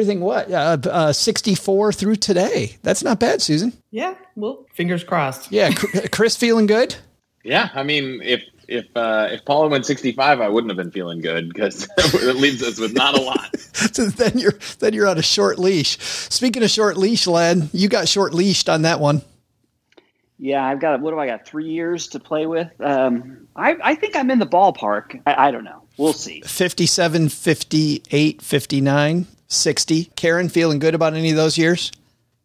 64 through today. That's not bad, Susan. Yeah, well, fingers crossed. Yeah, Chris feeling good? Yeah, I mean, if Paula went 65, I wouldn't have been feeling good because it leaves us with not a lot. So then you're on a short leash. Speaking of short leash, Len, you got short leashed on that one. Yeah, I've got, 3 years to play with? I think I'm in the ballpark. I don't know. We'll see. 57, 58, 59, 60. Karen, feeling good about any of those years?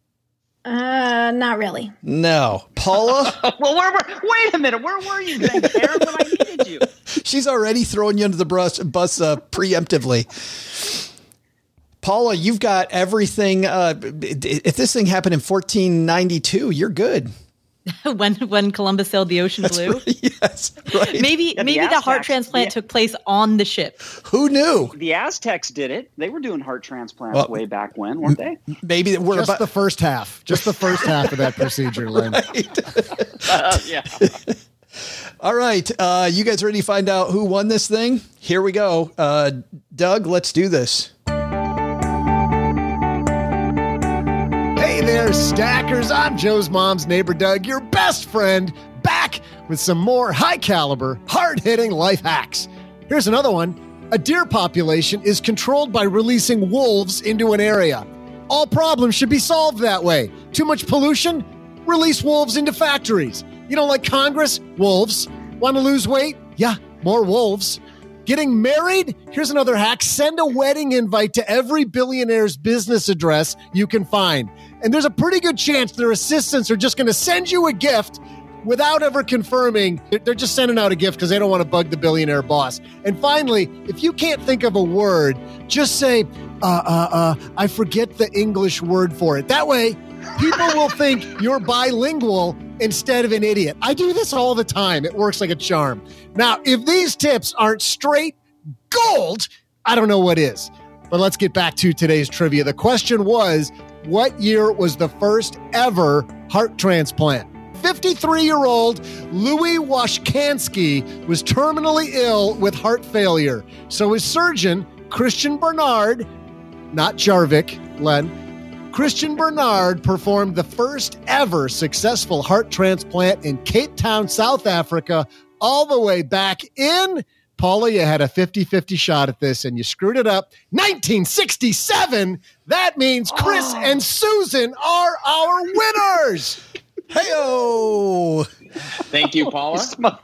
Not really. No. Paula? Well, wait a minute. Where were you then, Karen, when I needed you? She's already throwing you under the bus preemptively. Paula, you've got everything. If this thing happened in 1492, you're good. when Columbus sailed the ocean blue. Right. Yes, right. Maybe the heart transplant took place on the ship. Who knew? The Aztecs did it. They were doing heart transplants way back when, weren't they? Maybe we're just the first half. Just the first half of that procedure, Lynn. Right. Yeah. All right. You guys ready to find out who won this thing? Here we go. Doug, let's do this. Hey there, stackers. I'm Joe's mom's neighbor, Doug, your best friend, back with some more high-caliber, hard-hitting life hacks. Here's another one. A deer population is controlled by releasing wolves into an area. All problems should be solved that way. Too much pollution? Release wolves into factories. You don't like Congress? Wolves. Want to lose weight? Yeah, more wolves. Getting married? Here's another hack. Send a wedding invite to every billionaire's business address you can find. And there's a pretty good chance their assistants are just going to send you a gift without ever confirming. They're just sending out a gift because they don't want to bug the billionaire boss. And finally, if you can't think of a word, just say, I forget the English word for it. That way, people will think you're bilingual instead of an idiot. I do this all the time. It works like a charm. Now, if these tips aren't straight gold, I don't know what is. But let's get back to today's trivia. The question was, what year was the first ever heart transplant? 53-year-old Louis Washkansky was terminally ill with heart failure. So his surgeon, Christian Barnard, not Jarvik, Len, Christian Barnard performed the first ever successful heart transplant in Cape Town, South Africa, all the way back in, Paula, you had a 50-50 shot at this and you screwed it up. 1967. That means Chris and Susan are our winners. Hey-o! Thank you, Paula.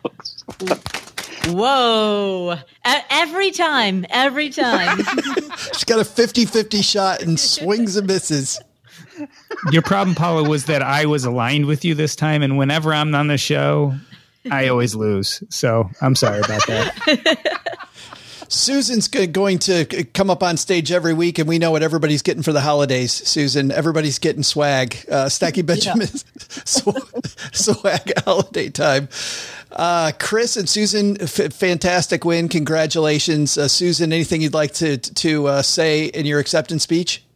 Whoa. Every time. She's got a 50-50 shot and swings and misses. Your problem, Paula, was that I was aligned with you this time, and whenever I'm on the show, I always lose. So I'm sorry about that. Susan's going to come up on stage every week, and we know what everybody's getting for the holidays, Susan. Everybody's getting swag. Stacking Benjamin's swag holiday time. Chris and Susan, fantastic win. Congratulations. Susan, anything you'd like to say in your acceptance speech?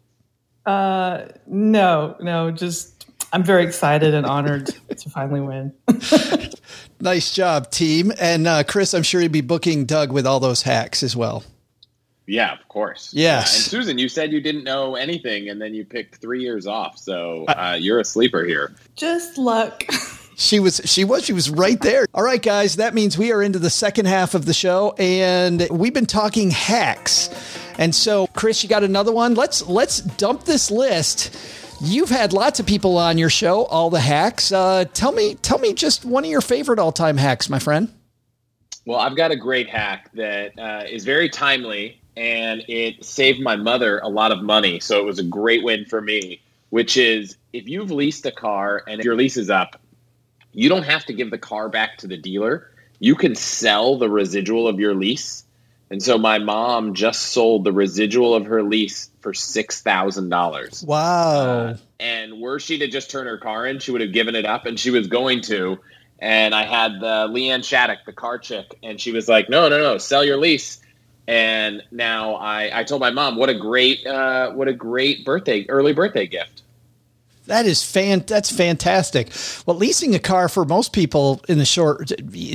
No, just I'm very excited and honored to finally win. Nice job, team. And Chris, I'm sure you'd be booking Doug with all those hacks as well. Yeah, of course. Yes. And Susan, you said you didn't know anything, and then you picked 3 years off. So you're a sleeper here. Just luck. She was right there. All right, guys, that means we are into the second half of the show, and we've been talking hacks. And so, Chris, you got another one? Let's dump this list. You've had lots of people on your show, all the hacks. Tell me just one of your favorite all-time hacks, my friend. Well, I've got a great hack that is very timely, and it saved my mother a lot of money. So it was a great win for me, which is if you've leased a car and your lease is up, you don't have to give the car back to the dealer. You can sell the residual of your lease. And so my mom just sold the residual of her lease for $6,000. Wow. And were she to just turn her car in, she would have given it up, and she was going to. And I had Leanne Shattuck, the car chick, and she was like, no, sell your lease. And now I told my mom, what a great early birthday gift. That's fantastic. Well, leasing a car for most people in the short,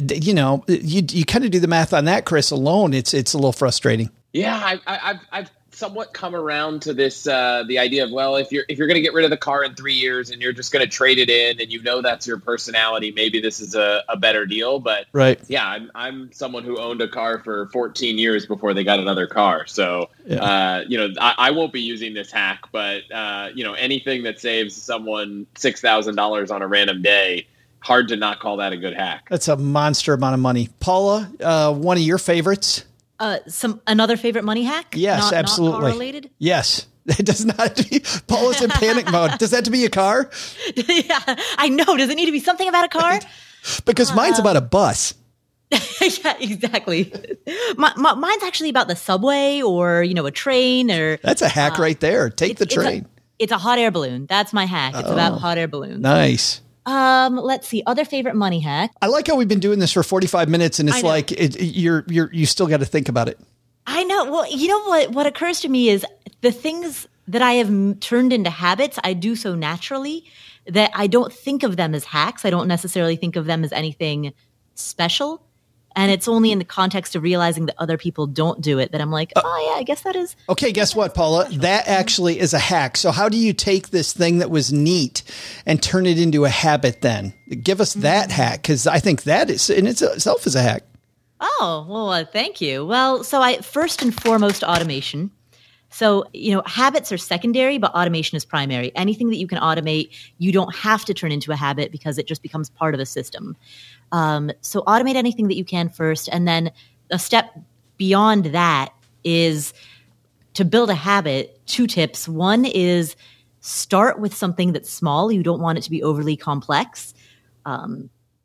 you kind of do the math on that, Chris, alone. It's a little frustrating. Yeah, I've somewhat come around to this the idea of, well, if you're going to get rid of the car in 3 years and you're just going to trade it in and that's your personality, maybe this is a better deal. But right. Yeah, I'm someone who owned a car for 14 years before they got another car. So yeah. I won't be using this hack, but anything that saves someone $6,000 on a random day, hard to not call that a good hack. That's a monster amount of money. Paula, one of your favorites? Another favorite money hack? Yes, absolutely. Not car-related? Yes. It does not have to be. Paula's in panic mode. Does that have to be a car? Yeah, I know. Does it need to be something about a car? Because mine's about a bus. Yeah, exactly. Mine's actually about the subway or, a train or. That's a hack right there. Take the train. It's a hot air balloon. That's my hack. It's about hot air balloons. Nice. Let's see. Other favorite money hack. I like how we've been doing this for 45 minutes and it's like you still got to think about it. I know. Well, you know what occurs to me is the things that I have turned into habits, I do so naturally that I don't think of them as hacks. I don't necessarily think of them as anything special. And it's only in the context of realizing that other people don't do it that I'm like, I guess that is. Okay, guess what, Paula? That actually is a hack. So how do you take this thing that was neat and turn it into a habit then? Give us that hack, because I think that is in itself is a hack. Oh, well, thank you. Well, so first and foremost, automation. So, habits are secondary, but automation is primary. Anything that you can automate, you don't have to turn into a habit because it just becomes part of a system. So automate anything that you can first. And then a step beyond that is to build a habit. 2 tips. One is start with something that's small. You don't want it to be overly complex.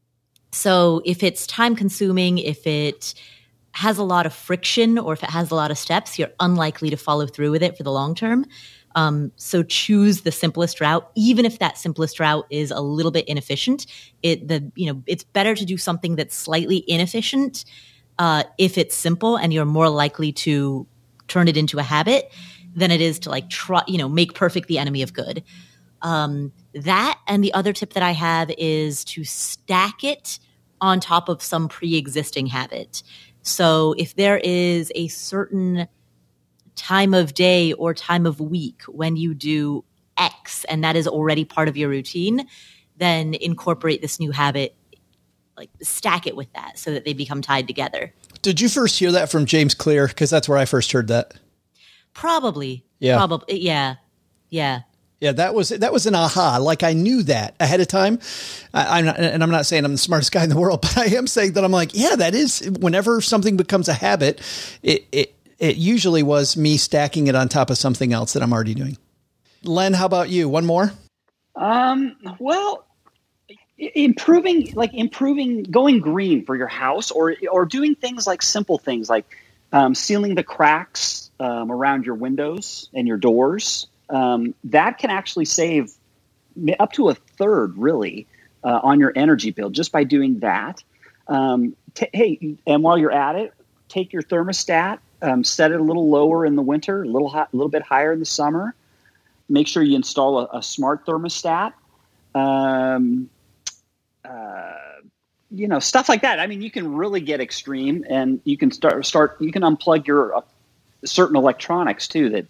So if it's time consuming, if it has a lot of friction, or if it has a lot of steps, you're unlikely to follow through with it for the long term. So choose the simplest route, even if that simplest route is a little bit inefficient. It's better to do something that's slightly inefficient if it's simple and you're more likely to turn it into a habit than it is to make perfect the enemy of good. That, and the other tip that I have is to stack it on top of some pre-existing habit. So if there is a certain time of day or time of week when you do X and that is already part of your routine, then incorporate this new habit, stack it with that so that they become tied together. Did you first hear that from James Clear? Because that's where I first heard that. Probably. Yeah. Probably. Yeah. Yeah. Yeah, that was an aha. Like, I knew that ahead of time. I'm not saying I'm the smartest guy in the world, but I am saying that I'm like, yeah, that is, whenever something becomes a habit, it usually was me stacking it on top of something else that I'm already doing. Len, how about you? One more? Well, improving, going green for your house, or doing things like simple things like sealing the cracks around your windows and your doors. That can actually save up to a third, really, on your energy bill just by doing that. And while you're at it, take your thermostat, set it a little lower in the winter, a little bit higher in the summer. Make sure you install a smart thermostat. Stuff like that. I mean, you can really get extreme, and you can start. You can unplug your certain electronics too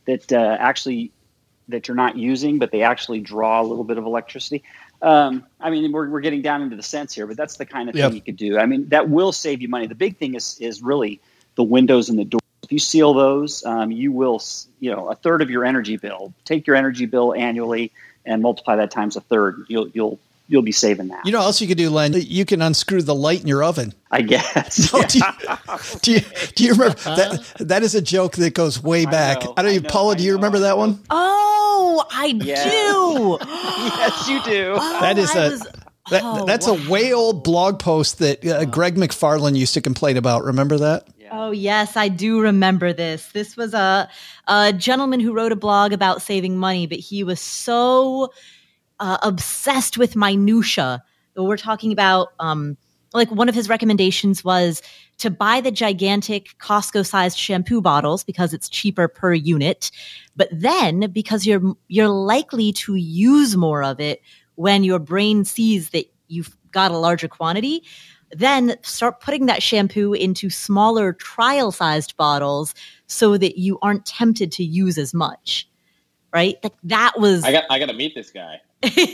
that you're not using, but they actually draw a little bit of electricity. We're getting down into the cents here, but that's the kind of thing you could do. I mean, that will save you money. The big thing is really the windows and the doors. If you seal those, you will, a third of your energy bill. Take your energy bill annually and multiply that times a third. You'll be saving that. You know what else you could do, Len? You can unscrew the light in your oven. I guess. No, do you remember that? That is a joke that goes way back. Paula, do you remember that one? Oh, I do. Yes, you do. That's a way old blog post that Greg McFarlane used to complain about. Remember that? Oh, yes, I do remember this. This was a gentleman who wrote a blog about saving money, but he was so obsessed with minutia. We're talking about one of his recommendations was to buy the gigantic Costco-sized shampoo bottles because it's cheaper per unit. But then, because you're likely to use more of it when your brain sees that you've got a larger quantity, then start putting that shampoo into smaller trial-sized bottles so that you aren't tempted to use as much. Right? That was. I got to meet this guy.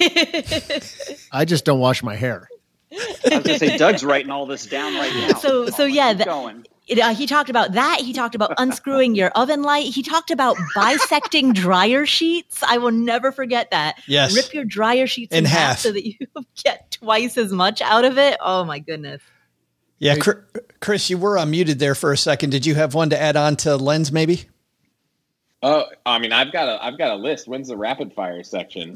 I just don't wash my hair. I was going to say, Doug's writing all this down right now. He talked about that. He talked about unscrewing your oven light. He talked about bisecting dryer sheets. I will never forget that. Yes. Rip your dryer sheets in half so that you get twice as much out of it. Oh my goodness. Yeah, Chris, you were unmuted there for a second. Did you have one to add on to Len's maybe? Oh, I mean, I've got a list. When's the rapid fire section?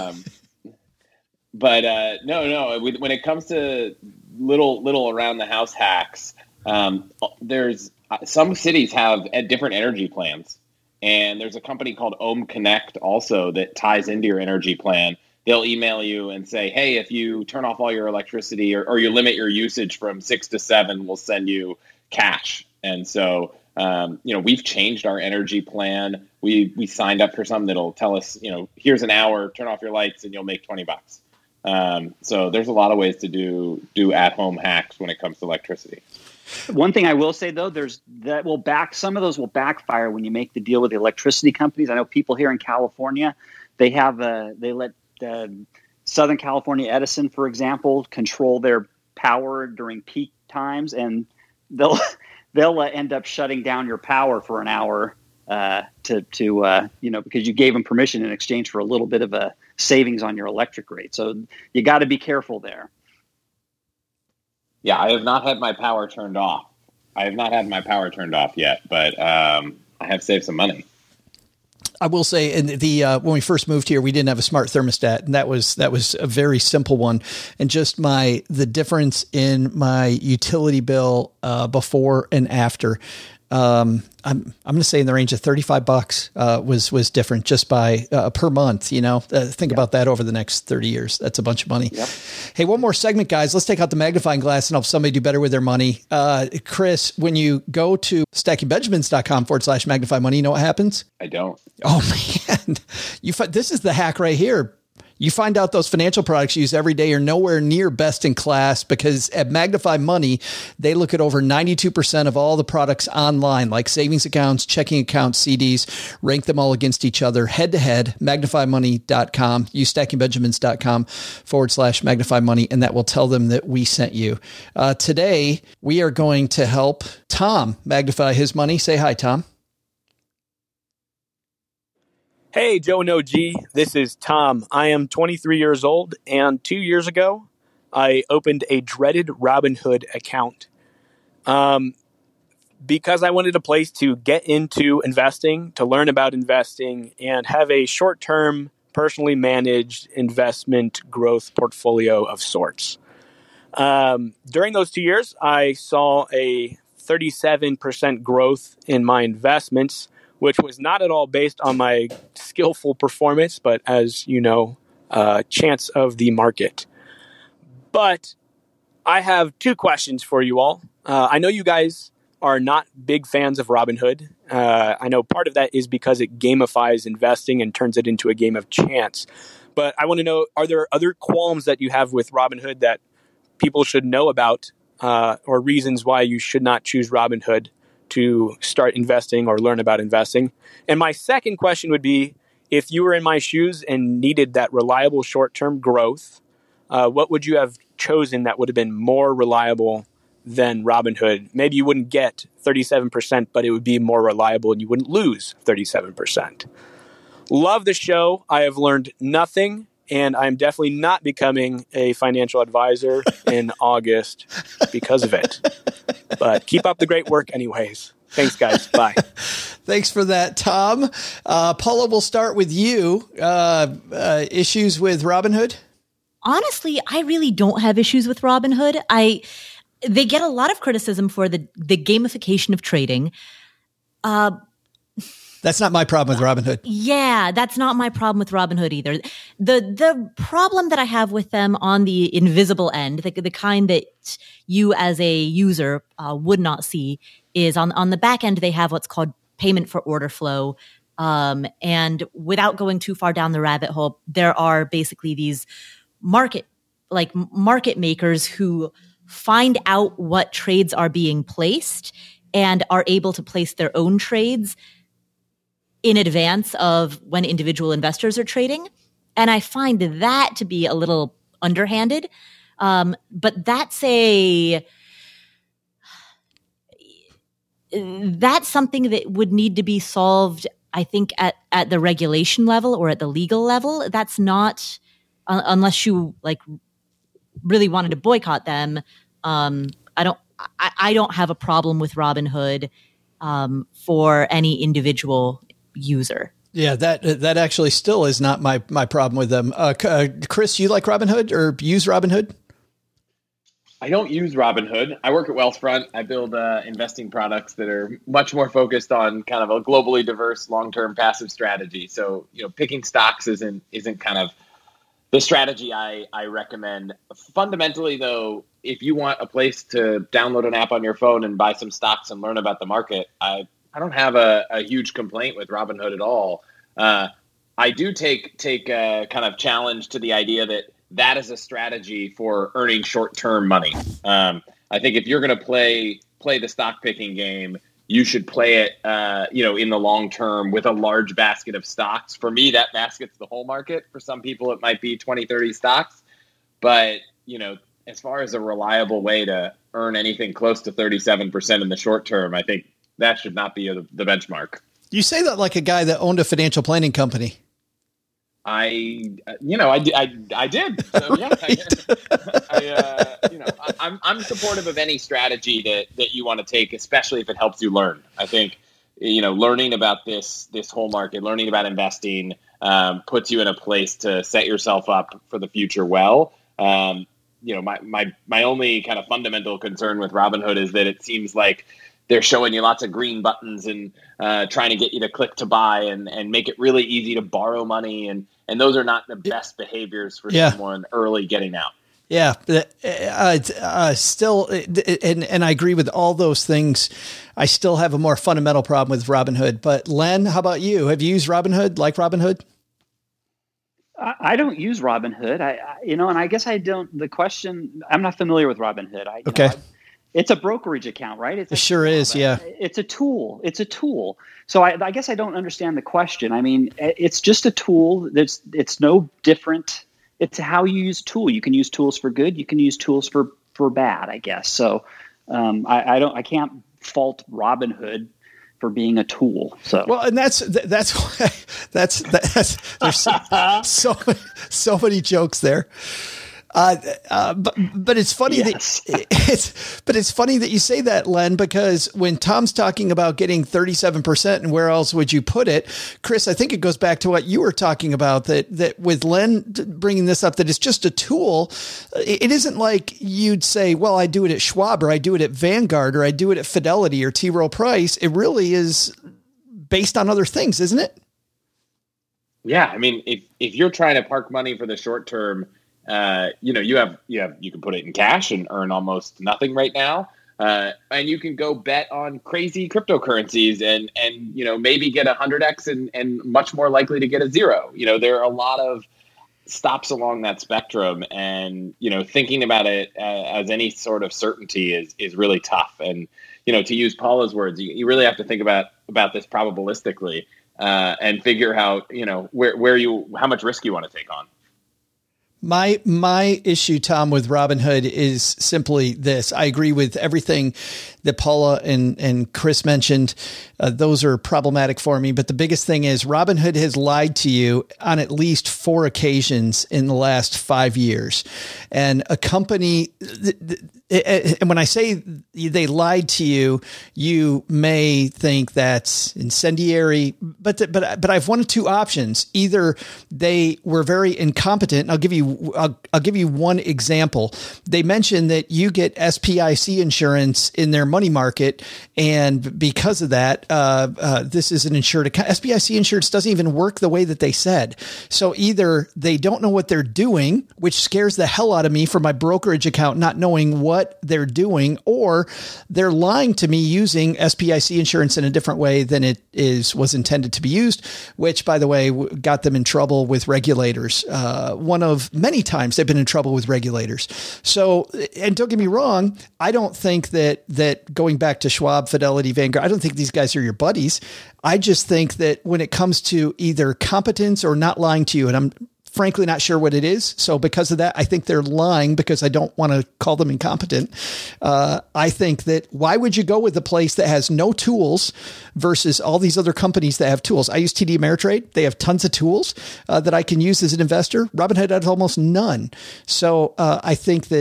But no. When it comes to little around the house hacks, there's some cities have different energy plans, and there's a company called Ohm Connect also that ties into your energy plan. They'll email you and say, hey, if you turn off all your electricity or you limit your usage from 6 to 7, we'll send you cash. And so, we've changed our energy plan. We signed up for something that'll tell us, here's an hour, turn off your lights and you'll make $20. So there's a lot of ways to do at-home hacks when it comes to electricity. One thing I will say, though, some of those will backfire when you make the deal with the electricity companies. I know people here in California, they let Southern California Edison, for example, control their power during peak times, and they'll end up shutting down your power for an hour because you gave them permission in exchange for a little bit of a savings on your electric rate. So you got to be careful there. Yeah, I have not had my power turned off. yet, but I have saved some money. I will say, in when we first moved here, we didn't have a smart thermostat, and that was a very simple one. And just the difference in my utility bill before and after, I'm going to say in the range of $35 was different just by per month. Think about that over the next 30 years. That's a bunch of money. Yep. Hey, one more segment, guys. Let's take out the magnifying glass and help somebody do better with their money. Chris, when you go to stackingbenjamins.com/magnify money, you know what happens? I don't. Oh man, this is the hack right here. You find out those financial products you use every day are nowhere near best in class, because at Magnify Money, they look at over 92% of all the products online, like savings accounts, checking accounts, CDs, rank them all against each other head to head. MagnifyMoney.com. Use stackingbenjamins.com/Magnify Money, and that will tell them that we sent you. Today, we are going to help Tom magnify his money. Say hi, Tom. Hey, Joe and OG, this is Tom. I am 23 years old, and 2 years ago, I opened a dreaded Robinhood account because I wanted a place to get into investing, to learn about investing, and have a short-term, personally managed investment growth portfolio of sorts. During those 2 years, I saw a 37% growth in my investments, which was not at all based on my skillful performance, but as you know, chance of the market. But I have two questions for you all. I know you guys are not big fans of Robinhood. I know part of that is because it gamifies investing and turns it into a game of chance. But I want to know, are there other qualms that you have with Robinhood that people should know about, or reasons why you should not choose Robinhood to start investing or learn about investing? And my second question would be, if you were in my shoes and needed that reliable short-term growth, what would you have chosen that would have been more reliable than Robinhood? Maybe you wouldn't get 37%, but it would be more reliable and you wouldn't lose 37%. Love the show. I have learned nothing, and I'm definitely not becoming a financial advisor in August because of it. But keep up the great work anyways. Thanks, guys. Bye. Thanks for that, Tom. Paula, we'll start with you. Issues with Robinhood? Honestly, I really don't have issues with Robinhood. They get a lot of criticism for the gamification of trading. That's not my problem with Robinhood. Yeah, that's not my problem with Robinhood either. The problem that I have with them on the invisible end, the kind that you as a user would not see, is on the back end, they have what's called payment for order flow. And without going too far down the rabbit hole, there are basically these market makers who find out what trades are being placed and are able to place their own trades in advance of when individual investors are trading. And I find that to be a little underhanded. But that's something that would need to be solved, I think, at the regulation level or at the legal level. That's not, unless you really wanted to boycott them. I don't have a problem with Robinhood for any individual user. Yeah, that actually still is not my problem with them. Chris, you like Robinhood or use Robinhood? I don't use Robinhood. I work at Wealthfront. I build investing products that are much more focused on kind of a globally diverse, long-term passive strategy. So, picking stocks isn't kind of the strategy I recommend. Fundamentally, though, if you want a place to download an app on your phone and buy some stocks and learn about the market, I don't have a huge complaint with Robinhood at all. I do take a kind of challenge to the idea that is a strategy for earning short-term money. I think if you're going to play the stock picking game, you should play it, in the long term with a large basket of stocks. For me, that basket's the whole market. For some people, it might be 20, 30 stocks. But, as far as a reliable way to earn anything close to 37% in the short term, I think that should not be the benchmark. You say that like a guy that owned a financial planning company. I did. So, yeah, I'm supportive of any strategy that you want to take, especially if it helps you learn. I think learning about this whole market, learning about investing, puts you in a place to set yourself up for the future well. My only kind of fundamental concern with Robinhood is that it seems like they're showing you lots of green buttons and trying to get you to click to buy and make it really easy to borrow money. And those are not the best behaviors for someone early getting out. Yeah. Still, and I agree with all those things. I still have a more fundamental problem with Robinhood. But Len, how about you? Have you used Robinhood, like Robinhood? I don't use Robinhood. And I guess I don't. The question, I'm not familiar with Robinhood. Okay. It's a brokerage account, right? It sure is. Yeah. It's a tool. So I guess I don't understand the question. I mean, it's just a tool. It's no different. It's how you use tool. You can use tools for good. You can use tools for bad, I guess. So I can't fault Robinhood for being a tool. So well, and that's why there's so many jokes there. But it's funny it's funny that you say that, Len, because when Tom's talking about getting 37% and where else would you put it, Chris, I think it goes back to what you were talking about, that with Len bringing this up, that it's just a tool. It isn't like you'd say, well, I do it at Schwab, or I do it at Vanguard, or I do it at Fidelity or T. Rowe Price. It really is based on other things, isn't it? Yeah. I mean, if you're trying to park money for the short term, you can put it in cash and earn almost nothing right now. And you can go bet on crazy cryptocurrencies and maybe get 100x and much more likely to get a 0. There are a lot of stops along that spectrum, and, thinking about it as any sort of certainty is really tough. And, to use Paula's words, you really have to think about this probabilistically, and figure out, how much risk you want to take on. My issue, Tom, with Robinhood is simply this. I agree with everything that Paula and Chris mentioned. Those are problematic for me. But the biggest thing is Robinhood has lied to you on at least 4 occasions in the last 5 years. And a company, and when I say they lied to you, you may think that's incendiary, but I have one of two options. Either they were very incompetent. And I'll give you one example. They mentioned that you get SPIC insurance in their money market, and because of that, this is an insured account. SPIC insurance doesn't even work the way that they said. So either they don't know what they're doing, which scares the hell out of me for my brokerage account, not knowing what they're doing, or they're lying to me using SPIC insurance in a different way than it was intended to be used, which, by the way, got them in trouble with regulators. One of many times they've been in trouble with regulators. So, and don't get me wrong, I don't think that going back to Schwab, Fidelity, Vanguard, I don't think these guys are your buddies. I just think that when it comes to either competence or not lying to you, and I'm frankly not sure what it is. So because of that, I think they're lying because I don't want to call them incompetent. I think that why would you go with a place that has no tools versus all these other companies that have tools? I use TD Ameritrade. They have tons of tools that I can use as an investor. Robinhood has almost none. So I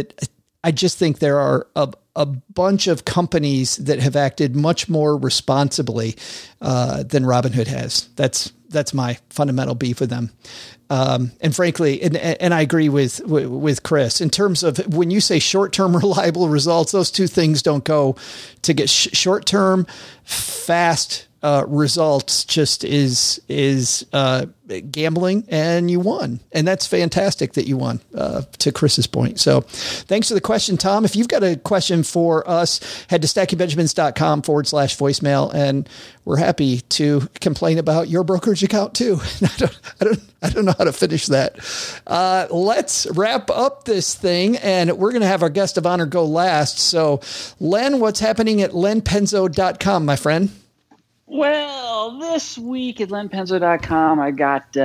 just think there are a bunch of companies that have acted much more responsibly than Robinhood has. That's my fundamental beef with them. And frankly, and I agree with Chris in terms of when you say short-term reliable results, those two things don't go to get short-term fast results just is gambling, and you won. And that's fantastic that you won, to Chris's point. So thanks for the question, Tom. If you've got a question for us, head to stackingbenjamins.com/voicemail, and we're happy to complain about your brokerage account too. I don't know how to finish that. Let's wrap up this thing, and we're going to have our guest of honor go last. So Len, what's happening at lenpenzo.com, my friend? Well, this week at lenpenzo.com, I've got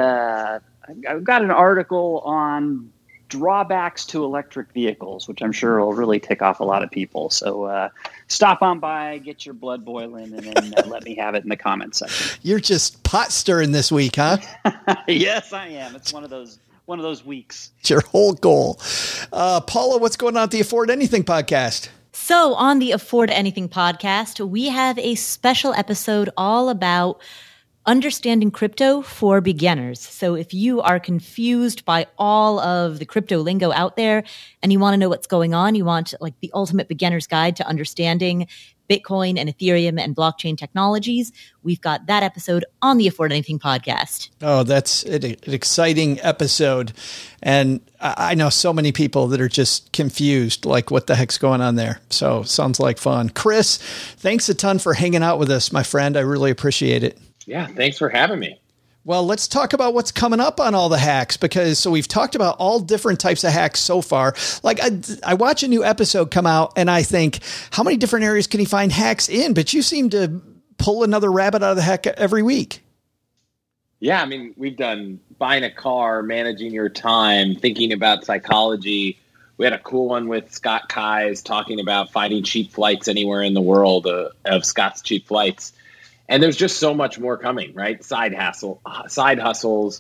an article on drawbacks to electric vehicles, which I'm sure will really tick off a lot of people. So stop on by, get your blood boiling, and then let me have it in the comments section. You're just pot stirring this week, huh? Yes, I am. It's one of those weeks. It's your whole goal. Paula, what's going on at the Afford Anything podcast? So So on the Afford Anything podcast, we have a special episode all about understanding crypto for beginners. So if you are confused by all of the crypto lingo out there and you want to know what's going on, you want like the ultimate beginner's guide to understanding Bitcoin and Ethereum and blockchain technologies, we've got that episode on the Afford Anything podcast. Oh, that's an exciting episode. And I know so many people that are just confused, like what the heck's going on there. So sounds like fun. Chris, thanks a ton for hanging out with us, my friend. I really appreciate it. Yeah, thanks for having me. Well, let's talk about what's coming up on all the hacks, because so we've talked about all different types of hacks so far. Like I watch a new episode come out and I think, how many different areas can he find hacks in? But you seem to pull another rabbit out of the hat every week. Yeah, I mean, we've done buying a car, managing your time, thinking about psychology. We had a cool one with Scott Keyes talking about finding cheap flights anywhere in the world of Scott's Cheap Flights. And there's just so much more coming, right? Side hustles,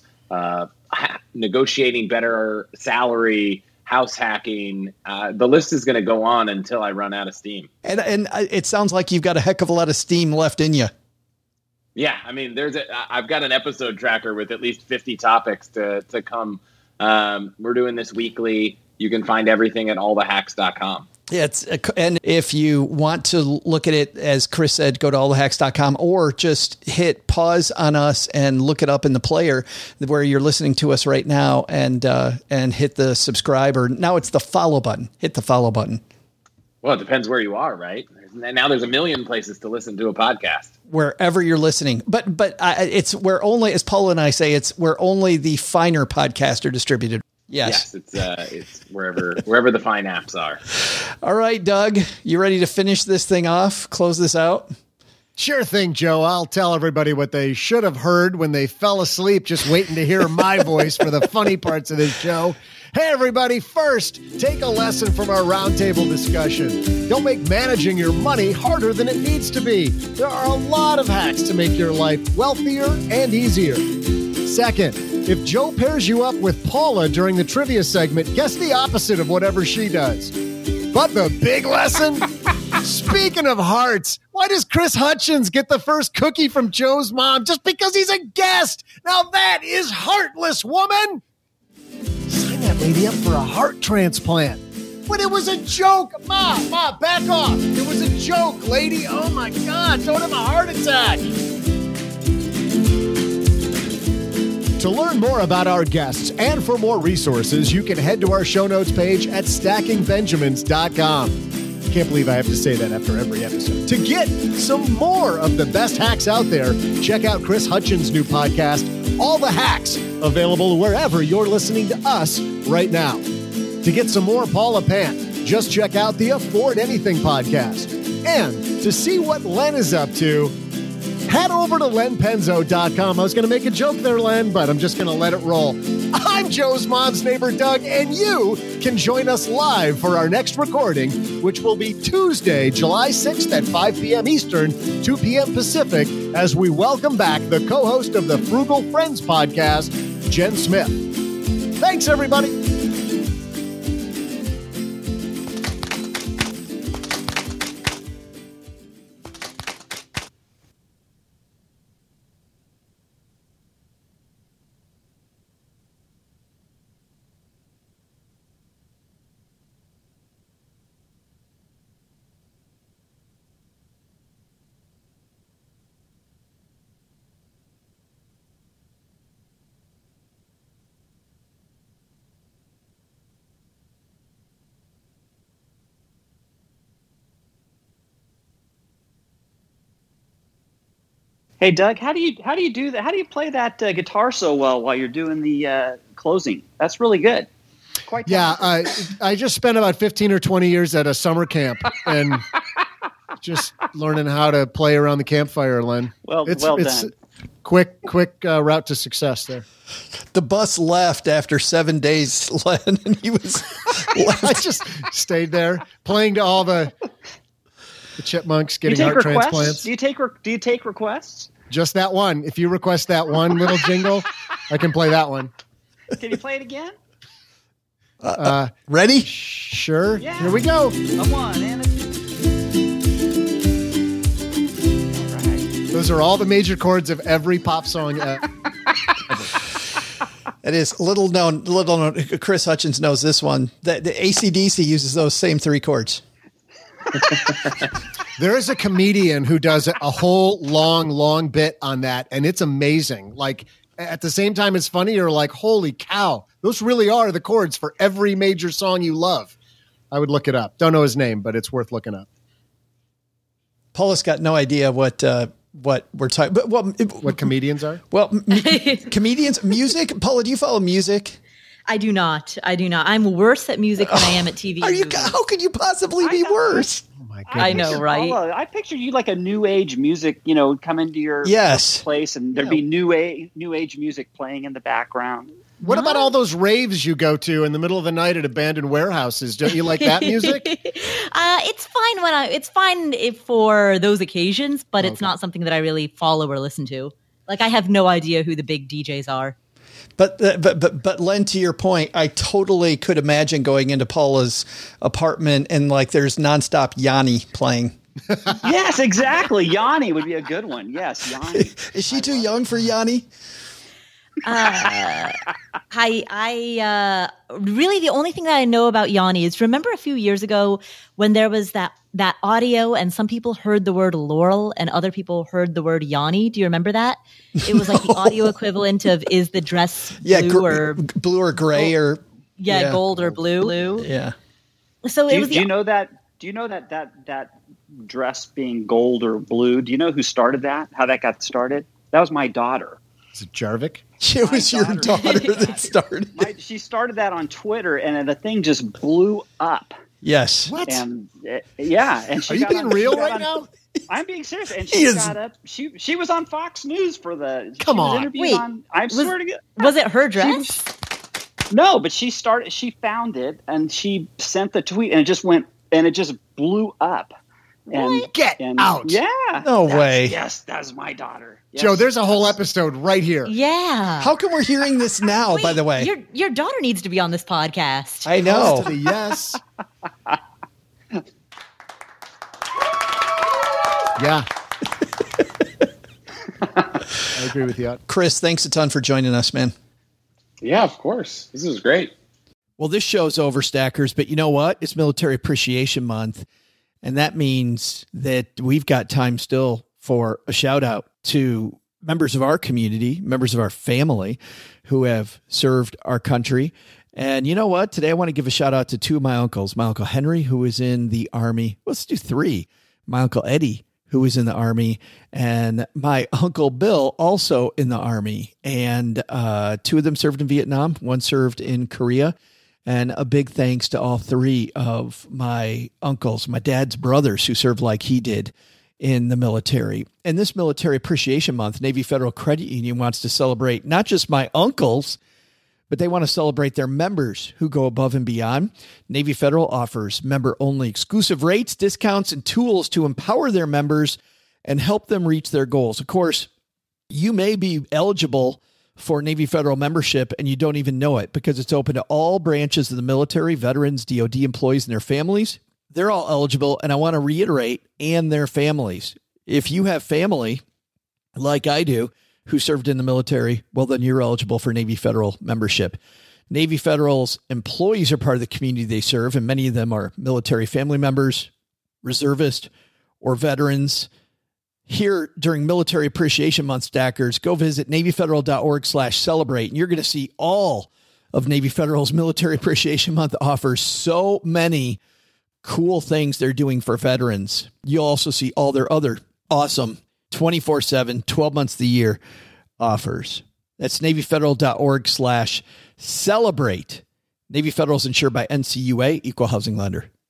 negotiating better salary, house hacking. The list is going to go on until I run out of steam. And it sounds like you've got a heck of a lot of steam left in you. Yeah, I mean, I've got an episode tracker with at least 50 topics to come. We're doing this weekly. You can find everything at allthehacks.com. Yeah, and if you want to look at it, as Chris said, go to allthehacks.com or just hit pause on us and look it up in the player where you're listening to us right now and hit the subscribe, or now it's the follow button. Hit the follow button. Well, it depends where you are, right? Now there's a million places to listen to a podcast. Wherever you're listening. But it's where only, as Paula and I say, it's where only the finer podcasts are distributed. Yes, it's wherever the fine apps are. All right, Doug, you ready to finish this thing off? Close this out? Sure thing, Joe. I'll tell everybody what they should have heard when they fell asleep just waiting to hear my voice for the funny parts of this show. Hey, everybody, first, take a lesson from our roundtable discussion. Don't make managing your money harder than it needs to be. There are a lot of hacks to make your life wealthier and easier. Second, if Joe pairs you up with Paula during the trivia segment, guess the opposite of whatever she does. But the big lesson? Speaking of hearts, why does Chris Hutchins get the first cookie from Joe's mom just because he's a guest? Now that is heartless, woman! Sign that lady up for a heart transplant. But it was a joke. Ma, back off. It was a joke, lady. Oh my God, don't have a heart attack. To learn more about our guests and for more resources, you can head to our show notes page at stackingbenjamins.com. Can't believe I have to say that after every episode. To get some more of the best hacks out there, check out Chris Hutchins' new podcast, All the Hacks, available wherever you're listening to us right now. To get some more Paula Pant, just check out the Afford Anything podcast. And to see what Len is up to, head over to lenpenzo.com. I was going to make a joke there, Len, but I'm just going to let it roll. I'm Joe's mom's neighbor, Doug, and you can join us live for our next recording, which will be Tuesday, July 6th at 5 p.m. Eastern, 2 p.m. Pacific, as we welcome back the co-host of the Frugal Friends podcast, Jen Smith. Thanks, everybody. Hey, Doug, how do you do that? How do you play that guitar so well while you're doing the closing? That's really good. Quite talented. I just spent about 15 or 20 years at a summer camp and just learning how to play around the campfire, Len. It's done. Quick route to success there. The bus left after 7 days, Len, and he was left. I just stayed there playing to all the chipmunks getting heart transplants. Do you take requests? Just that one. If you request that one little jingle, I can play that one. Can you play it again? Ready? Sure. Yeah. Here we go. A 1 and a 2. Those are all the major chords of every pop song ever. It is little known. Chris Hutchins knows this one. The AC/DC uses those same 3 chords. There is a comedian who does a whole long bit on that, and it's amazing. Like, at the same time it's funny, you're like, holy cow, those really are the chords for every major song you love. I would look it up. Don't know his name, but it's worth looking up. Paula's got no idea what we're talking, but what comedians are? Well, comedians, music. Paula, do you follow music? I do not. I'm worse at music than I am at TV. How could you possibly be worse? Oh my goodness. I know, right? Paula, I pictured you like a new age music, come into your place and there'd be new age music playing in the background. What about all those raves you go to in the middle of the night at abandoned warehouses? Don't you like that music? It's fine it's fine for those occasions, but it's not something that I really follow or listen to. Like, I have no idea who the big DJs are. But Len, to your point, I totally could imagine going into Paula's apartment and like there's nonstop Yanni playing. Yes, exactly. Yanni would be a good one. Yes, Yanni. Is she too young for Yanni? I really, the only thing that I know about Yanni is, remember a few years ago when there was that audio and some people heard the word Laurel and other people heard the word Yanni? Do you remember that? It was like the audio equivalent of, is the dress blue or gray or gold or blue? Yeah. So do you know that dress being gold or blue? Do you know who started that? How that got started? That was my daughter. Is it Jarvik? It was your daughter that started. She started that on Twitter, and the thing just blew up. Yes. What? And and she are you being real right now? I'm being serious. And she got up. She was on Fox News for the. Come on. Wait. I swear to God. Was it her dress? No, but she found it and she sent the tweet, and it just went, and it just blew up. And Get out. Yeah. No way. Yes, that's my daughter. Yes. Joe, there's a whole episode right here. Yeah. How come we're hearing this now, by the way? Your daughter needs to be on this podcast. I know. Yes. Yeah. I agree with you. Chris, thanks a ton for joining us, man. Yeah, of course. This is great. Well, this show's over, Stackers, but you know what? It's Military Appreciation Month, and that means that we've got time still for a shout out to members of our community, members of our family who have served our country. And you know what? Today I want to give a shout out to 2 of my uncles. My Uncle Henry, who was in the Army. Let's do 3. My Uncle Eddie, who was in the Army, and my Uncle Bill, also in the Army. And 2 of them served in Vietnam. 1 served in Korea. And a big thanks to all 3 of my uncles, my dad's brothers, who served like he did in the military. And this Military Appreciation Month, Navy Federal Credit Union wants to celebrate not just my uncles, but they want to celebrate their members who go above and beyond. Navy Federal offers member-only exclusive rates, discounts, and tools to empower their members and help them reach their goals. Of course, you may be eligible for Navy Federal membership and you don't even know it, because it's open to all branches of the military, veterans, DOD employees, and their families. They're all eligible, and I want to reiterate, and their families. If you have family, like I do, who served in the military, well, then you're eligible for Navy Federal membership. Navy Federal's employees are part of the community they serve, and many of them are military family members, reservists, or veterans. Here during Military Appreciation Month, Stackers, go visit NavyFederal.org/celebrate, and you're going to see all of Navy Federal's Military Appreciation Month offers. So many cool things they're doing for veterans. You'll also see all their other awesome 24/7, 12 months of the year offers. That's NavyFederal.org/celebrate. Navy Federal is insured by NCUA, Equal Housing Lender.